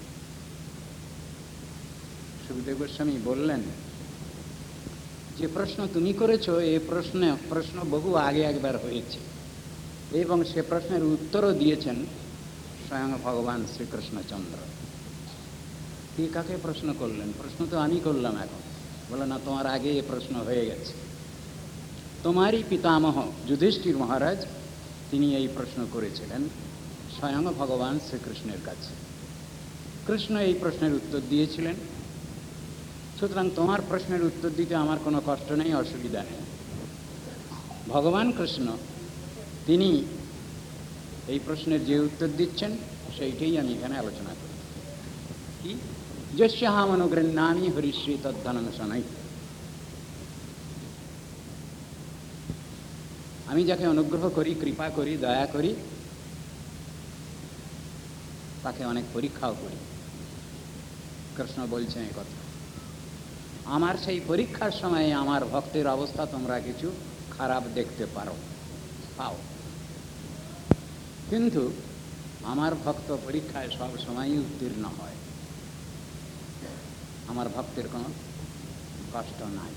Speaker 1: সুখদেব গোস্বামী বললেন, যে প্রশ্ন তুমি করেছ এই প্রশ্ন বহু আগে একবার হয়েছে, এবং সে প্রশ্নের উত্তরও দিয়েছেন স্বয়ং ভগবান শ্রীকৃষ্ণচন্দ্র। কে কাকে প্রশ্ন করলেন? প্রশ্ন তো আমি করলাম এখন। বলে না, তোমার আগে এ প্রশ্ন হয়ে গেছে। তোমারই পিতামহ যুধিষ্ঠির মহারাজ, তিনি এই প্রশ্ন করেছিলেন স্বয়ং ভগবান শ্রীকৃষ্ণের কাছে। কৃষ্ণ এই প্রশ্নের উত্তর দিয়েছিলেন। সুতরাং তোমার প্রশ্নের উত্তর দিতে আমার কোনো কষ্ট নেই, অসুবিধা নেই। ভগবান কৃষ্ণ তিনি এই প্রশ্নের যে উত্তর দিচ্ছেন সেইটাই আমি এখানে আলোচনা করি। কি? যস্যাহম অনুগৃহ্ণামি হরিশ্রী তদ্ধনং শনৈ। আমি যাকে অনুগ্রহ করি, কৃপা করি, দয়া করি, তাকে অনেক পরীক্ষাও করি। কৃষ্ণ বলছেন এই কথা। আমার সেই পরীক্ষার সময়ে আমার ভক্তের অবস্থা তোমরা কিছু খারাপ দেখতে পাও, কিন্তু আমার ভক্ত পরীক্ষায় সব সময়ই উত্তীর্ণ হয়। আমার ভক্তের কোনো কষ্ট নাই।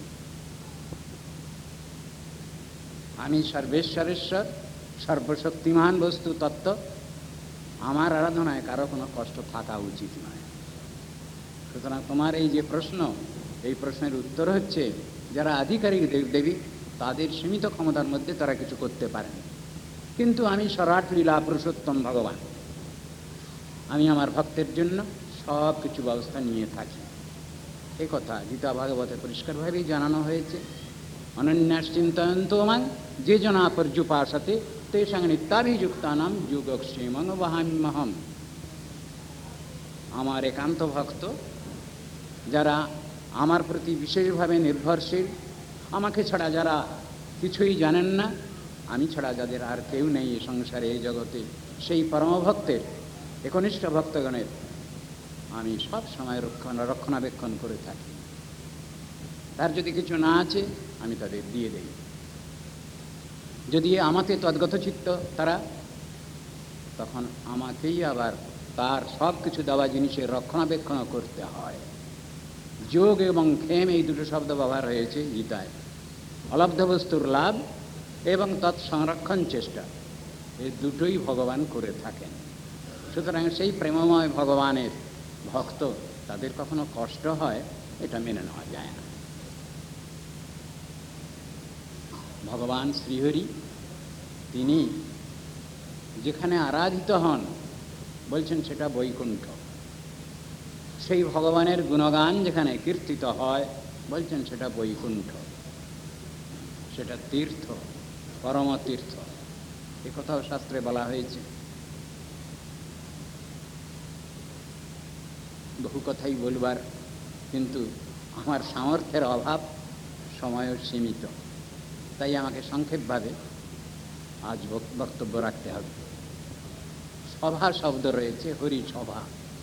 Speaker 1: আমি সর্বেশ্বরেশ্বর, সর্বশক্তিমান বস্তু তত্ত্ব। আমার আরাধনায় কারো কোনো কষ্ট থাকা উচিত নয়। সুতরাং তোমার এই যে প্রশ্ন, এই প্রশ্নের উত্তর হচ্ছে, যারা আধিকারিক দেবদেবী তাদের সীমিত ক্ষমতার মধ্যে তারা কিছু করতে পারেন, কিন্তু আমি সরাট লীলা পুরুষোত্তম ভগবান, আমি আমার ভক্তের জন্য সব কিছু ব্যবস্থা নিয়ে থাকি। এ কথা গীতা ভাগবতে পরিষ্কারভাবেই জানানো হয়েছে। অনন্যাস চিন্তয়ন্ত মাং যে জনা পর্যুপাসতে তেষাং নিত্যাভিযুক্তানাম যুগক্ষেমং বহাম্যহম। আমার একান্ত ভক্ত, যারা আমার প্রতি বিশেষভাবে নির্ভরশীল, আমাকে ছাড়া যারা কিছুই জানেন না, আমি ছাড়া যাদের আর কেউ নেই এ সংসারে, এই জগতে, সেই পরমভক্তের, একনিষ্ঠ ভক্তগণের আমি সব সময় রক্ষণাবেক্ষণ করে থাকি। তার যদি কিছু না আছে আমি তাদের দিয়ে দেই। যদি আমাকে তদ্গত চিত্ত তারা, তখন আমাকেই আবার তার সব কিছু দেওয়া জিনিসের রক্ষণাবেক্ষণ করতে হয়। যোগ এবং ক্ষেম এই দুটো শব্দ ব্যবহার হয়েছে গীতায়। অলব্ধ বস্তুর লাভ এবং তৎসংরক্ষণ চেষ্টা, এই দুটোই ভগবান করে থাকেন। সুতরাং সেই প্রেমময় ভগবানের ভক্ত, তাদের কখনো কষ্ট হয় এটা মেনে নেওয়া যায় না। ভগবান শ্রীহরি তিনি যেখানে আরাধিত হন বলছেন সেটা বৈকুণ্ঠ। সেই ভগবানের গুণগান যেখানে কীর্তিত হয় বলছেন সেটা বৈকুণ্ঠ, সেটা তীর্থ, পরম তীর্থ। এ কথাও শাস্ত্রে বলা হয়েছে। বহু কথাই বলবার, কিন্তু আমার সামর্থ্যের অভাব, সময়ও সীমিত, তাই আমাকে সংক্ষেপভাবে আজ বক্তব্য রাখতে হবে। সভা শব্দ রয়েছে, হরি সভা।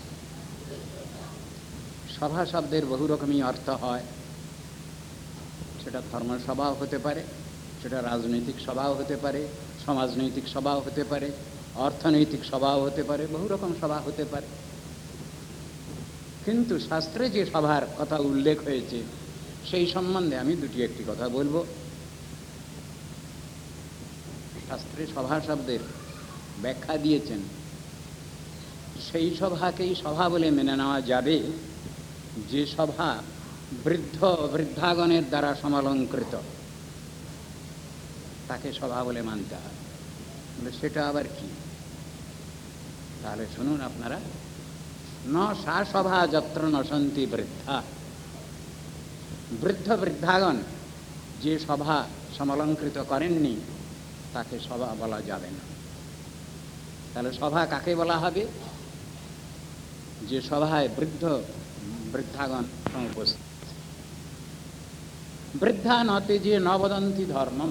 Speaker 1: সভা শব্দের বহু রকমই অর্থ হয়। সেটা ধর্মসভাও হতে পারে, সেটা রাজনৈতিক সভাও হতে পারে, সমাজনৈতিক সভাও হতে পারে, অর্থনৈতিক সভাও হতে পারে, বহু রকম সভা হতে পারে। কিন্তু শাস্ত্রে যে সভার কথা উল্লেখ হয়েছে সেই সম্বন্ধে আমি দুটি একটি কথা বলবো। শাস্ত্রে সভা শব্দের ব্যাখ্যা দিয়েছেন, সেই সভাকেই সভা বলে মেনে নেওয়া যাবে যে সভা বৃদ্ধাগণের দ্বারা সমালঙ্কৃত, তাকে সভা বলে মানতে হয়। সেটা আবার কি? তাহলে শুনুন আপনারা। ন সা সভা যত্র নশন্তি বৃদ্ধা। বৃদ্ধাগণ যে সভা সমালঙ্কৃত করেননি তাকে সভা বলা যাবে না। তাহলে সভা কাকে বলা হবে? যে সভায় বৃদ্ধাগণ উপস্থিত। বৃদ্ধা নতে যে নবদন্তি ধর্মম।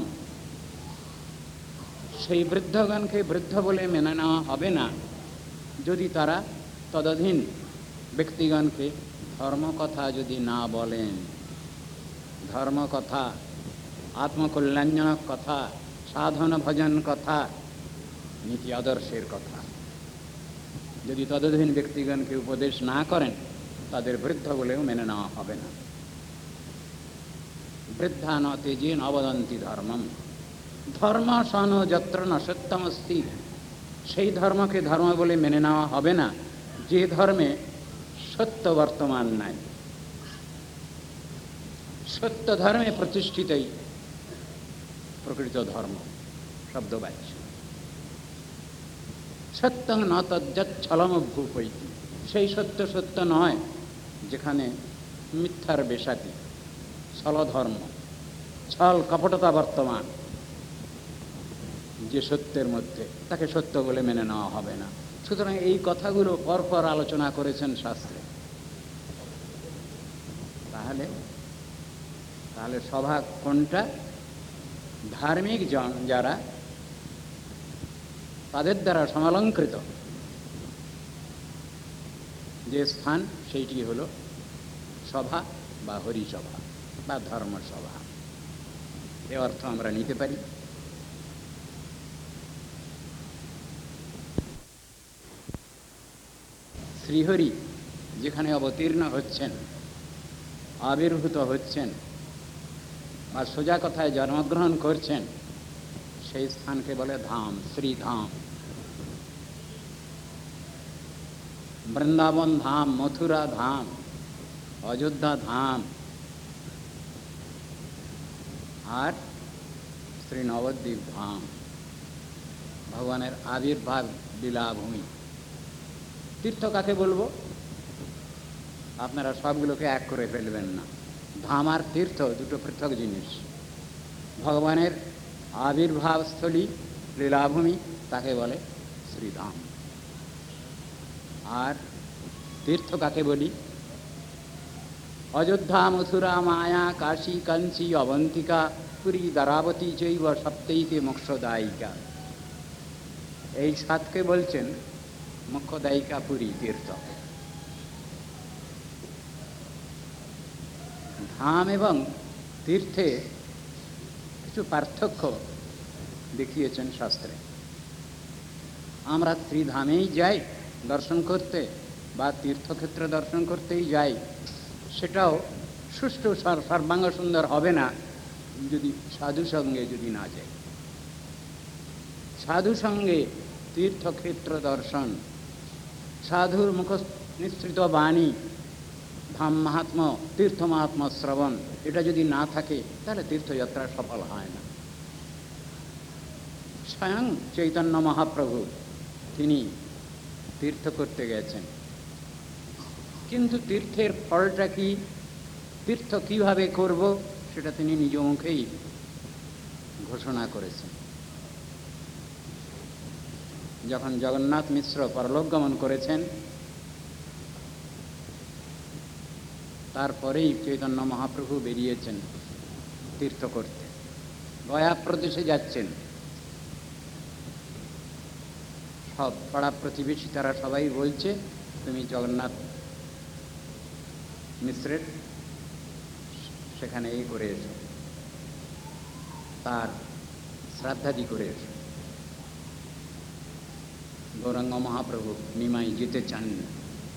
Speaker 1: সেই বৃদ্ধগণকে বৃদ্ধ বলে মেনে নেওয়া হবে না যদি তারা তদধীন ব্যক্তিগণকে ধর্মকথা যদি না বলেন। ধর্মকথা, আত্মকল্যাণজনক কথা, সাধন ভজন কথা, নীতি আদর্শের কথা যদি তদধীন ব্যক্তিগণকে উপদেশ না করেন, তাদের বৃদ্ধ বলেও মেনে নেওয়া হবে না। বৃদ্ধা নতে যে নবদন্তি ধর্মম। ধর্ম সন যত্র ন সত্যমস্তি। সেই ধর্মকে ধর্ম বলে মেনে নেওয়া হবে না যে ধর্মে সত্য বর্তমান নাই। সত্য ধর্মে প্রতিষ্ঠিতই প্রকৃত ধর্ম শব্দবাচ্য। সত্যং ন তজ্জচ্ছলমভূপৈতি। সেই সত্য সত্য নয় যেখানে মিথ্যার বেশাতি, ছলধর্ম, ছল কপটতা বর্তমান। যে সত্যের মধ্যে, তাকে সত্য বলে মেনে নেওয়া হবে না। সুতরাং এই কথাগুলো পরপর আলোচনা করেছেন শাস্ত্রে। তাহলে সভা কোনটা? ধার্মিক জন যারা, তাদের দ্বারা সমালঙ্কৃত যে স্থান, সেইটি হল সভা বা হরিসভা বা ধর্মসভা। এ অর্থ আমরা নিতে পারি। শ্রীহরি যেখানে অবতীর্ণ হচ্ছেন, আবির্ভূত হচ্ছেন বা সোজা কথায় জন্মগ্রহণ করছেন, সেই স্থানকে বলে ধাম, শ্রীধাম। বৃন্দাবন ধাম, মথুরা ধাম, অযোধ্যা ধাম আর শ্রী নবদ্বীপ ধাম, ভগবানের আবির্ভাব লীলাভূমি। তীর্থ কাকে বলবো? আপনারা সবগুলোকে এক করে ফেলবেন না। ধাম আর তীর্থ দুটো পৃথক জিনিস। ভগবানের আবির্ভাবস্থলী লীলাভূমি, তাকে বলে শ্রীধাম। আর তীর্থ কাকে বলি? অযোধ্যা, মথুরা, মায়া, কাশী, কাঞ্চি, অবন্তিকা, পুরী, দ্বারাবতী চৈব সপ্তৈতে মোক্ষদায়িকা। এই সাতকে বলছেন মোক্ষদায়িকা পুরী তীর্থ। ধাম এবং তীর্থে কিছু পার্থক্য দেখিয়েছেন শাস্ত্রে। আমরা ত্রিধামেই যাই দর্শন করতে বা তীর্থক্ষেত্র দর্শন করতেই যাই, সেটাও সুষ্ঠু সর্বাঙ্গ সুন্দর হবে না যদি সাধু সঙ্গে যদি না যাই। সাধু সঙ্গে তীর্থক্ষেত্র দর্শন, সাধুর মুখ নিঃসৃত বাণী, ধাম মাহাত্ম, তীর্থ মাহাত্ম শ্রবণ, এটা যদি না থাকে তাহলে তীর্থযাত্রা সফল হয় না। স্বয়ং চৈতন্য মহাপ্রভু তিনি তীর্থ করতে গেছেন, কিন্তু তীর্থের ফলটা কি, তীর্থ কিভাবে করব, সেটা তিনি নিজ মুখেই ঘোষণা করেছেন। যখন জগন্নাথ মিশ্র পরলোক গমন করেছেন, তারপরেই চৈতন্য মহাপ্রভু বেরিয়েছেন তীর্থ করতে। গয়া প্রদেশে যাচ্ছেন। সব পাড়া প্রতিবেশী তারা সবাই বলছে, তুমি জগন্নাথ মিশ্রের সেখানে এই করে এসো, তার শ্রাদ্ধাদি করে এসো। গৌরাঙ্গ মহাপ্রভু নিমাই যেতে চাননি।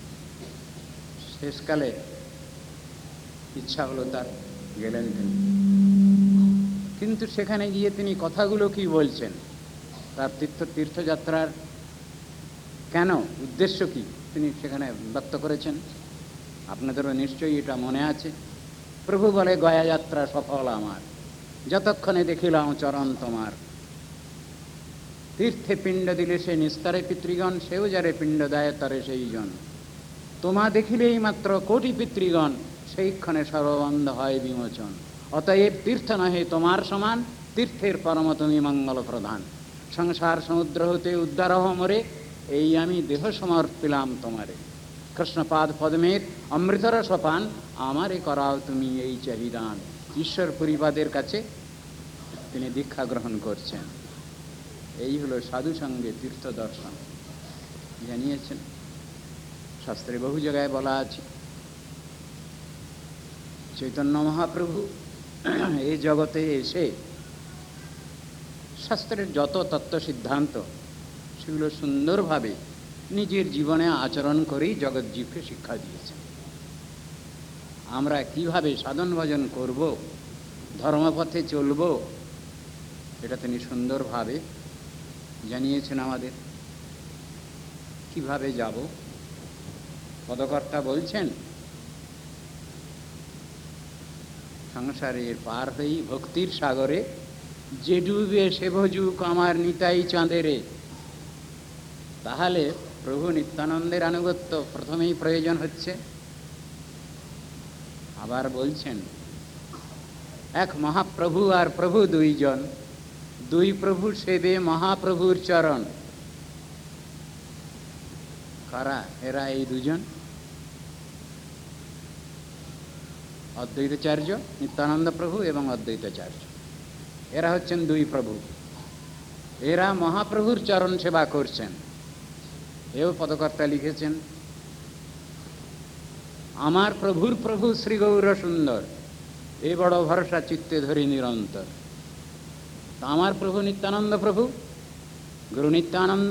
Speaker 1: শেষকালে ইচ্ছা হলো তার, গেলেন তিনি। কিন্তু সেখানে গিয়ে তিনি কথাগুলো কি বলছেন, তার তীর্থযাত্রার কেন, উদ্দেশ্য কি, তিনি সেখানে ব্যক্ত করেছেন। আপনাদেরও নিশ্চয়ই এটা মনে আছে। প্রভু বলে, গয়া যাত্রা সফল আমার, যতক্ষণে দেখিলাম চরণ তোমার। তীর্থে পিণ্ড দিলে সে নিস্তারে পিতৃগণ, সেও যারে পিণ্ড দেয় তারে সেই জন। তোমা দেখিলেই মাত্র কোটি পিতৃগণ, সেই ক্ষণে সর্ববন্ধ হয় বিমোচন। অতএব তীর্থ নহে তোমার সমান, তীর্থের পরম তুমি মঙ্গল প্রধান। সংসার সমুদ্র হতে উদ্ধার মরে, এই আমি দেহ সমর্পিলাম তোমারে। কৃষ্ণপাদ পদ্মের অমৃতরস পান, আমারে করাও তুমি এই চাহিদান। ঈশ্বর পরিবাদের কাছে তিনি দীক্ষা গ্রহণ করছেন। এই হলো সাধু সঙ্গে তীর্থ দর্শন। জানিয়েছেন শাস্ত্রে বহু জায়গায় বলা আছে, চৈতন্য মহাপ্রভু এই জগতে এসে শাস্ত্রের যত তত্ত্ব সিদ্ধান্ত সেগুলো সুন্দরভাবে নিজের জীবনে আচরণ করেই জগৎজীবকে শিক্ষা দিয়েছেন। আমরা কিভাবে সাধন ভজন করব, ধর্মপথে চলব, এটা তিনি সুন্দরভাবে জানিয়েছেন আমাদের। কিভাবে যাব, পদকর্তা বলছেন, সংসারের পার হই ভক্তির সাগরে, যে ডুবে সে ভজুক আমার নিতাই চাঁদেরে। তাহলে প্রভু নিত্যানন্দের আনুগত্য প্রথমেই প্রয়োজন হচ্ছে। আবার বলছেন, এক মহাপ্রভু আর প্রভু দুইজন, দুই প্রভু সেবে মহাপ্রভুর চরণ। কারা এরা এই দুজন? অদ্বৈতাচার্য নিত্যানন্দ প্রভু এবং অদ্বৈতাচার্য, এরা হচ্ছেন দুই প্রভু। এরা মহাপ্রভুর চরণ সেবা করছেন। এও পদকর্তা লিখেছেন, আমার প্রভুর প্রভু শ্রী গৌর সুন্দর, এ বড় ভরসা চিত্তে ধরি নিরন্তর। তা আমার প্রভু নিত্যানন্দ প্রভু, গুরু নিত্যানন্দ,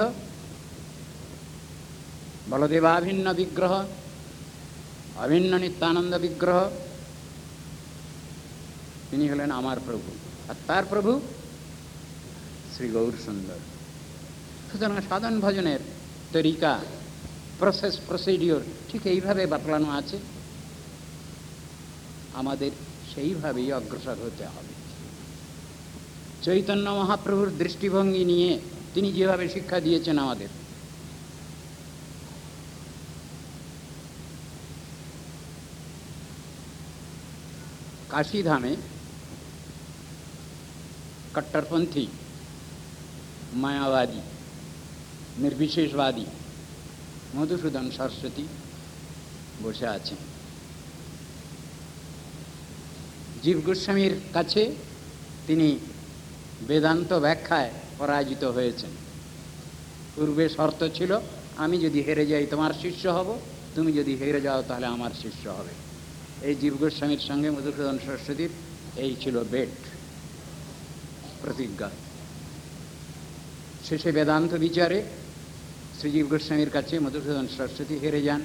Speaker 1: বলদেবাভিন্ন বিগ্রহ, অভিন্ন নিত্যানন্দ বিগ্রহ, তিনি হলেন আমার প্রভু। আর তার প্রভু শ্রী গৌর সুন্দর। সুতরাং সাধন ভজনের তরিকা, প্রসিডিওর ঠিক এইভাবে বাতলানো আছে। আমাদের সেইভাবেই অগ্রসর হতে হবে। চৈতন্য মহাপ্রভুর দৃষ্টিভঙ্গি নিয়ে তিনি যেভাবে শিক্ষা দিয়েছেন আমাদের, কাশীধামে কট্টরপন্থী মায়াবাদী, নির্বিশেষবাদী মধুসূদন সরস্বতী বসে আছেন। জীব গোস্বামীর কাছে তিনি বেদান্ত ব্যাখ্যায় পরাজিত হয়েছেন। পূর্বে শর্ত ছিল, আমি যদি হেরে যাই তোমার শিষ্য হব, তুমি যদি হেরে যাও তাহলে আমার শিষ্য হবে। এই জীব গোস্বামীর সঙ্গে মধুসূদন সরস্বতীর এই ছিল বেট, প্রতিজ্ঞা। শেষে বেদান্ত বিচারে শ্রীজীব গোস্বামীর কাছে মধুসূদন সরস্বতী হেরে যান।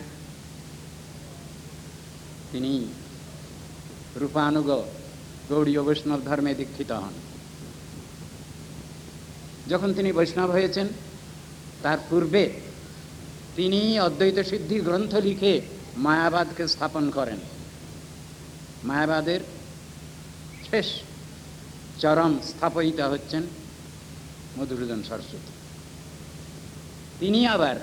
Speaker 1: তিনি রূপানুগ গৌড়ীয় বৈষ্ণব ধর্মে দীক্ষিত হন। যখন তিনি বৈষ্ণব হয়েছেন, তার পূর্বে তিনি অদ্বৈত সিদ্ধি গ্রন্থ লিখে মায়াবাদকে স্থাপন করেন। মায়াবাদের শেষ চরম স্থাপয়িতা হচ্ছেন মধুসূদন সরস্বতী। তিনি আবার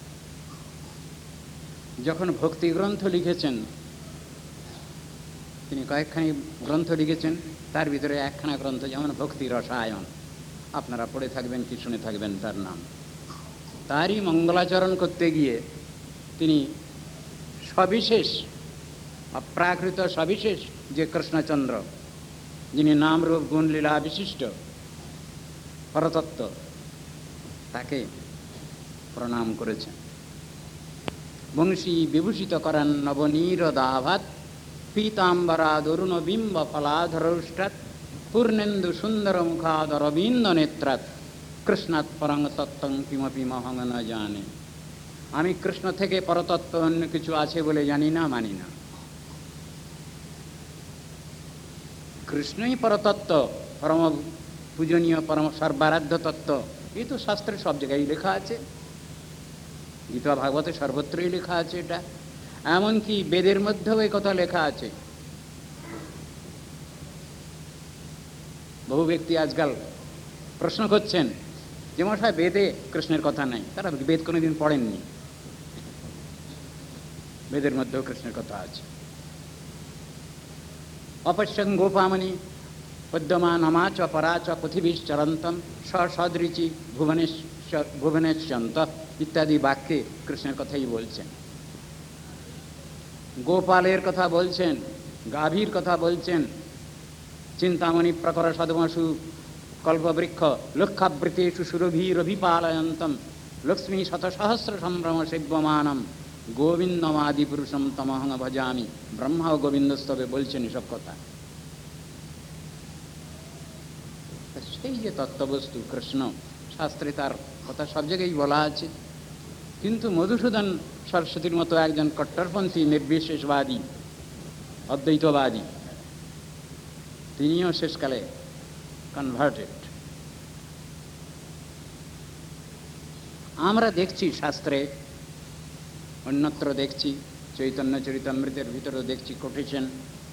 Speaker 1: যখন ভক্তি গ্রন্থ লিখেছেন, তিনি কয়েকখানি গ্রন্থ লিখেছেন, তার ভিতরে একখানা গ্রন্থ যেমন ভক্তি রসায়ন, আপনারা পড়ে থাকবেন কি শুনে থাকবেন তার নাম। তারই মঙ্গলাচরণ করতে গিয়ে তিনি সবিশেষ, অপ্রাকৃত সবিশেষ যে কৃষ্ণচন্দ্র, যিনি নাম রূপ গুণ লীলা বিশিষ্ট পরতত্ত্ব, তাকে প্রণাম করেছেন। বংশী বিভূষিত করান নবনীর দাভাত পীতাম্বরাদরুণ বিম্ব ফলাধরৌষ্টাৎ পূর্ণেন্দু সুন্দর মুখাদরবিন্দ নেত্রাৎ কৃষ্ণাৎ পরং তত্ত্বং কিমপি মহং ন জানে। আমি কৃষ্ণ থেকে পরতত্ত্ব অন্য কিছু আছে বলে জানি না, মানি না। কৃষ্ণই পরতত্ত্ব, পরম পূজনীয়, পরম সর্বারাধ্য তত্ত্ব। এই তো শাস্ত্রে সব জায়গায় লেখা আছে, গীতা ভাগবতে সর্বত্রই লেখা আছে এটা। এমনকি বেদের মধ্যেও এই কথা লেখা আছে। বহু ব্যক্তি আজকাল প্রশ্ন করছেন যে মশাই বেদে কৃষ্ণের কথা নাই। তারা বেদ কোনোদিন পড়েননি। বেদের মধ্যেও কৃষ্ণের কথা আছে। অপশ্যং গোপামনি পদ্যমান অমাচ পরাচ পৃথিবীশ্চরন্তম সদৃচি ভুবনেশ্বন্ত ইত্যাদি বাক্যে কৃষ্ণের কথাই বলছেন। গোপালের কথা বলছেন, গাভীর কথা বলছেন। চিন্তামণি প্রকর সদমসু কল্পবৃক্ষ লক্ষাবৃতেষু সুরভীরভিপালয়ন্তম লক্ষ্মী শতসহস্র সম্ভ্রম সেব্যমানম গোবিন্দমাদি পুরুষম তমহং ভজামি। ব্রহ্মা ও গোবিন্দস্তবে বলছেন এসব কথা। সেই যে তত্ত্ববস্তু কৃষ্ণ, শাস্ত্রে তার কথা সব জায়গায় বলা আছে। কিন্তু মধুসূদন সরস্বতীর মতো একজন কট্টরপন্থী নির্বিশেষবাদী অদ্বৈতবাদী, তিনিও শেষকালে কনভার্টেড। আমরা দেখছি শাস্ত্রে, অন্যত্র দেখছি, চৈতন্য চরিতামৃতের ভিতরেও দেখছি কোটেশন।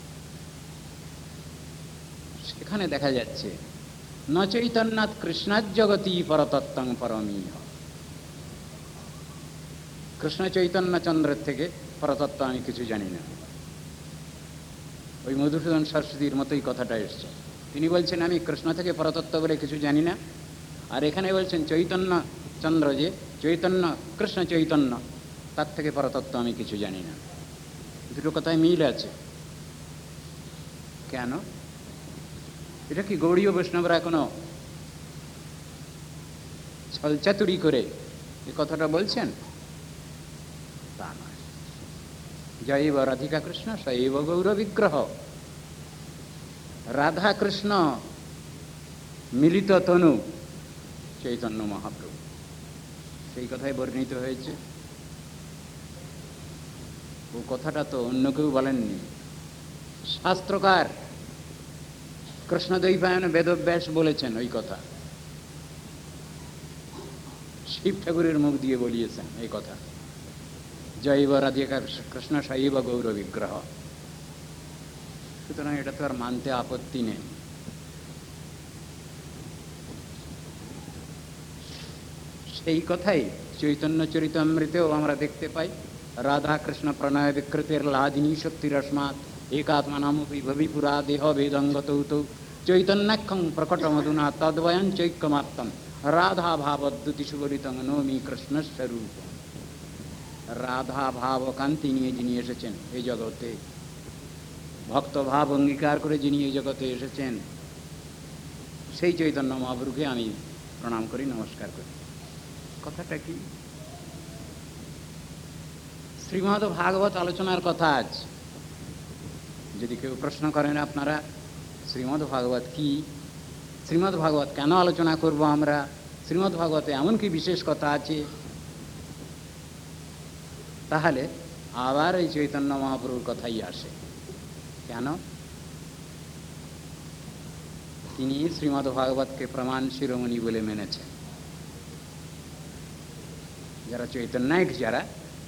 Speaker 1: সেখানে দেখা যাচ্ছে ন চৈতন্যাৎ কৃষ্ণাৎ জগতি পরতত্ত্বং পরমীয়। কৃষ্ণ চৈতন্য চন্দ্রের থেকে পরতত্ত্ব আমি কিছু জানি না। ওই মধুসূদন সরস্বতীর মতোই কথাটা এসছে। তিনি বলছেন আমি কৃষ্ণ থেকে পরতত্ত্ব বলে কিছু জানি না, আর এখানে বলছেন চৈতন্য চন্দ্র যে চৈতন্য, কৃষ্ণ চৈতন্য, তার থেকে পরতত্ত্ব আমি কিছু জানি না। দুটো কথায় মিল আছে। কেন? এটা কি গৌড়ীয় বৈষ্ণবরা এখনো ছলচাতুরি করে এই কথাটা বলছেন? তা নয়। জৈব রাধিকা কৃষ্ণ শৈব গৌর বিগ্রহ। রাধা কৃষ্ণ মিলিত তনু চৈতন্য মহাপ্রভু, সেই কথাই বর্ণিত হয়েছে। ও কথাটা তো অন্য কেউ বলেননি, শাস্ত্রকার কৃষ্ণদ্বৈপায়ন বেদব্যাস বলেছেন ওই কথা। শিব ঠাকুরের মুখ দিয়ে বলিয়েছেন এই কথা, জৈব রাধিকা কৃষ্ণ শৈব গৌর বিগ্রহ। সুতরাং এটা তো আর মানতে আপত্তি নেই। সেই কথাই চৈতন্য চরিতামৃতেও আমরা দেখতে পাই। রাধা কৃষ্ণ প্রণয় বিকৃতির লাদিনী শক্তিরস্মাৎ একাত্মানামপি ভবিপুরা দেহ বেদঙ্গতৌ চৈতন্যাক্ষং প্রকটমধুনা তদ্বয়ং চৈক্যমাত্তম রাধা ভাবদ্যুতি সুগরিতং নমি কৃষ্ণস্বরূপ। রাধা ভাব কান্তি নিয়ে যিনি এসেছেন এই জগতে, ভক্ত ভাব অঙ্গীকার করে যিনি এই জগতে এসেছেন, সেই চৈতন্য মহাপ্রভুকে আমি প্রণাম করি, নমস্কার করি। কথাটা কি? শ্রীমদ্ ভাগবত আলোচনার কথা আজ। যদি কেউ প্রশ্ন করেন আপনারা শ্রীমদ্ ভাগবত কি, শ্রীমদ্ ভাগবত কেন আলোচনা করব আমরা, শ্রীমদ্ ভাগবতে এমন কি বিশেষ কথা আছে, তাহলে আবার এই চৈতন্য মহাপ্রভুর কথাই আসে। কেন? তিনি শ্রীমদ্ ভাগবতকে প্রমাণ শিরোমণি বলে মেনেছেন। যারা চৈতন্যিক, যারা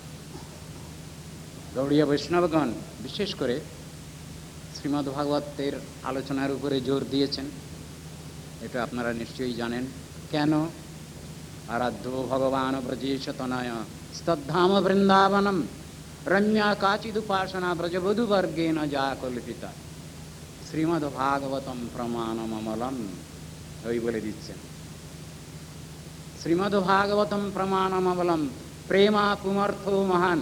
Speaker 1: গৌড়ীয় বৈষ্ণবগণ বিশেষ করে শ্রীমদ্ ভাগবতের আলোচনার উপরে জোর দিয়েছেন, এটা আপনারা নিশ্চয়ই জানেন। কেন? আরাধ্য ভগবান ব্রজেশ তনয় স্তদ্ধাম বৃন্দাবনম রম্যা কাচিদুপাসনা ব্রজবধূবর্গেণ যা কল্পিতা শ্রীমদ্ ভাগবতম প্রমাণমমলম। ওই বলে দিচ্ছেন শ্রীমদ্ ভাগবতম প্রমাণমমলম প্রেমা পুমর্থ মহান।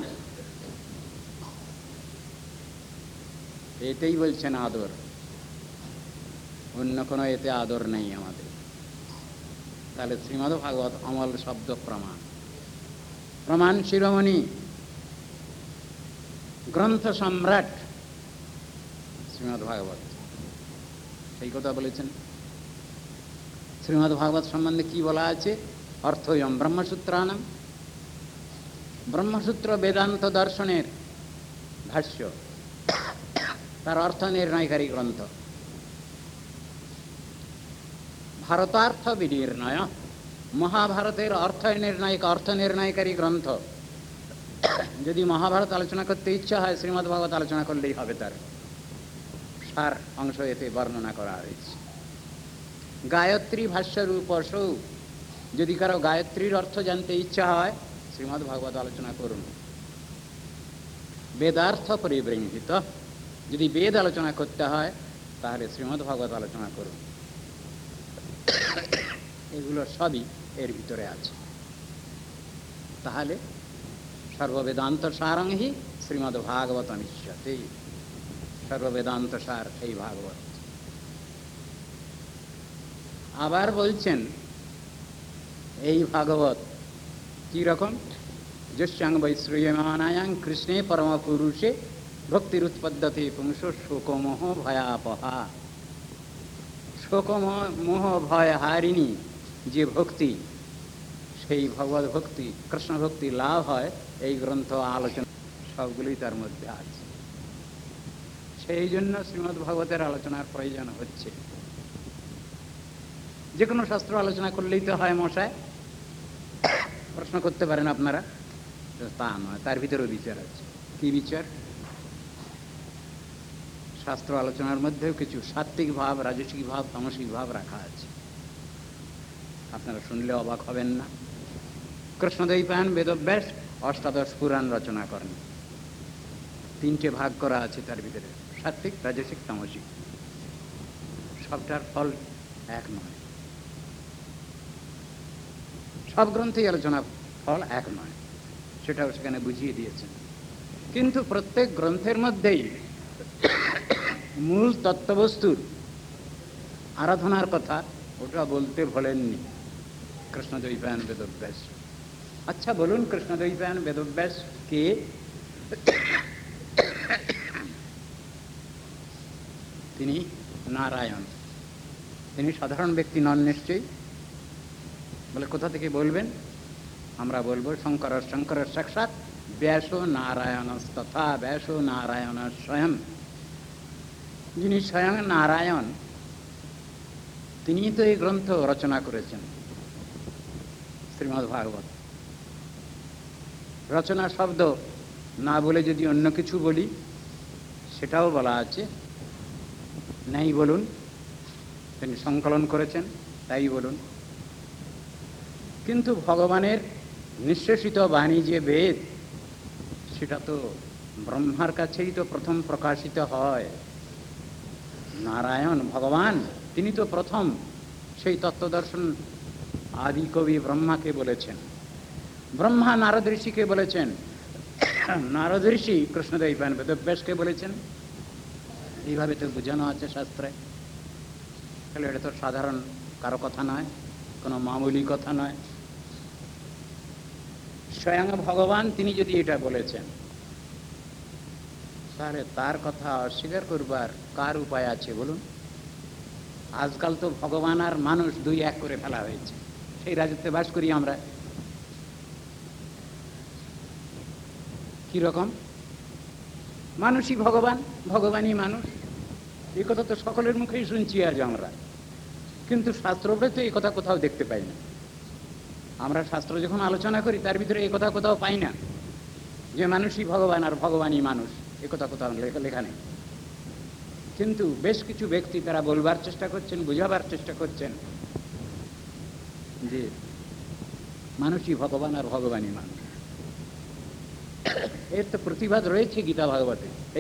Speaker 1: এতেই বলছেন আদর, অন্য কোনো এতে আদর নেই আমাদের। তাহলে শ্রীমদ্ ভাগবত অমল শব্দ প্রমাণ, প্রমাণ শিরোমণি, গ্রন্থ সম্রাট শ্রীমদ্ ভাগবত, সেই কথা বলেছেন। শ্রীমদ্ ভাগবত সম্বন্ধে কি বলা আছে? অর্থয়ম ব্রহ্মসূত্রানাম, ব্রহ্মসূত্র বেদান্ত দর্শনের ভাষ্য, তার অর্থ নির্ণয়কারী গ্রন্থ। ভারতার্থ বিনির্ণয়, মহাভারতের অর্থ নির্ণয়কারী গ্রন্থ। যদি মহাভারত আলোচনা করতে ইচ্ছা হয়, শ্রীমদ্ ভাগবত আলোচনা করলেই হবে, তার সার অংশ এতে বর্ণনা করা হয়েছে। গায়ত্রী ভাষ্যরূপসৌ, যদি কারো গায়ত্রীর অর্থ জানতে ইচ্ছা হয়, শ্রীমদ্ ভাগবত আলোচনা করুন। বেদার্থ পরিবৃঙ্হিত, যদি বেদ আলোচনা করতে হয় তাহলে শ্রীমদ্ ভাগবত আলোচনা করুন। এগুলো সবই এর ভিতরে আছে। তাহলে সর্ববেদান্ত সারং হি শ্রীমদ্ ভাগবতম ইষ্যতে, সর্ববেদান্ত সার এই ভাগবত। আবার বলছেন এই ভাগবত কি রকম? যস্যাং বৈশ্রূয়মানায়াং কৃষ্ণে পরম পুরুষে ভক্তির উৎপদ্যতে পুংস শোকমোহ ভয়াপহা। শোকমোহ ভয় হারিণী যে ভক্তি, সেই ভগবত ভক্তি, কৃষ্ণ ভক্তি লাভ হয় এই গ্রন্থ আলোচনা সবগুলোই তার মধ্যে আছে। সেই জন্য শ্রীমদ্ ভাগবতের আলোচনার প্রয়োজন হচ্ছে। যে কোনো শাস্ত্র আলোচনা করলেই তো হয় মশায়, প্রশ্ন করতে পারেন আপনারা। তা নয়, তার ভিতরেও বিচার আছে। কি বিচার? শাস্ত্র আলোচনার মধ্যেও কিছু সাত্ত্বিক ভাব, রাজসিক ভাব, তামসিক ভাব রাখা আছে। আপনারা শুনলে অবাক হবেন না। কৃষ্ণদ্বৈপায়ন বেদব্যাস অষ্টাদশ পুরাণ রচনা করেন। 3টে ভাগ করা আছে তার ভিতরে, সাত্ত্বিক, রাজসিক, তামসিক। সবটার ফল এক নয়, সব গ্রন্থেই আলোচনা ফল এক নয়, সেটাও সেখানে বুঝিয়ে দিয়েছেন। কিন্তু প্রত্যেক গ্রন্থের মধ্যেই মূল তত্ত্ববস্তুর আরাধনার কথা ওটা বলতে ভোলেননি কৃষ্ণদ্বৈপায়ন বেদব্যাস। আচ্ছা বলুন, কৃষ্ণদ্বৈপায়ন বেদব্যাস কে? তিনি নারায়ণ। তিনি সাধারণ ব্যক্তি নন নিশ্চয়ই। বলে কোথা থেকে বলবেন? আমরা বলবো শঙ্কর সাক্ষাৎ ব্যাস নারায়ণ তথা ব্যাস নারায়ণ স্বয়ং। যিনি স্বয়ং নারায়ণ, তিনি তো এই গ্রন্থ রচনা করেছেন শ্রীমদ্ ভাগবত। রচনা শব্দ না বলে যদি অন্য কিছু বলি সেটাও বলা আছে, নেই বলুন। তিনি সংকলন করেছেন তাই বলুন। কিন্তু ভগবানের নিঃশেষিত বাণী যে বেদ, সেটা তো ব্রহ্মার কাছেই তো প্রথম প্রকাশিত হয়। নারায়ণ ভগবান, তিনি তো প্রথম সেই তত্ত্বদর্শন আদি কবি ব্রহ্মাকে বলেছেন, ব্রহ্মা নারদ ঋষিকে বলেছেন, নারদ ঋষি কৃষ্ণদেব বেদব্যাসকে বলেছেন। এইভাবে তো বোঝানো আছে শাস্ত্রে। তাহলে এটা তো সাধারণ কারো কথা নয়, কোনো মামুলি কথা নয়। স্বয়ং ভগবান তিনি যদি এটা বলেছেন, তাহলে তার কথা অস্বীকার করবার কার উপায় আছে বলুন? আজকাল তো ভগবান আর মানুষ দুই এক করে ফেলা হয়েছে, সেই রাজত্বে বাস করি আমরা। কিরকম? মানুষই ভগবান, ভগবানই মানুষ, এই কথা তো সকলের মুখেই শুনছি আজ আমরা, কিন্তু শাস্ত্রতে তো এই কথা কোথাও দেখতে পাই না। আমরা শাস্ত্র যখন আলোচনা করি তার ভিতরে এই কথা কোথাও পাই না যে মানুষই ভগবান আর ভগবানই মানুষ, এ কথা কোথাও লেখা নেই। কিন্তু বেশ কিছু ব্যক্তি তারা বলবার চেষ্টা করছেন, বোঝাবার চেষ্টা করছেন যে মানুষই ভগবান আর ভগবানই মানুষ। এর তো প্রতিবাদ রয়েছে গীতা ভাগবতে।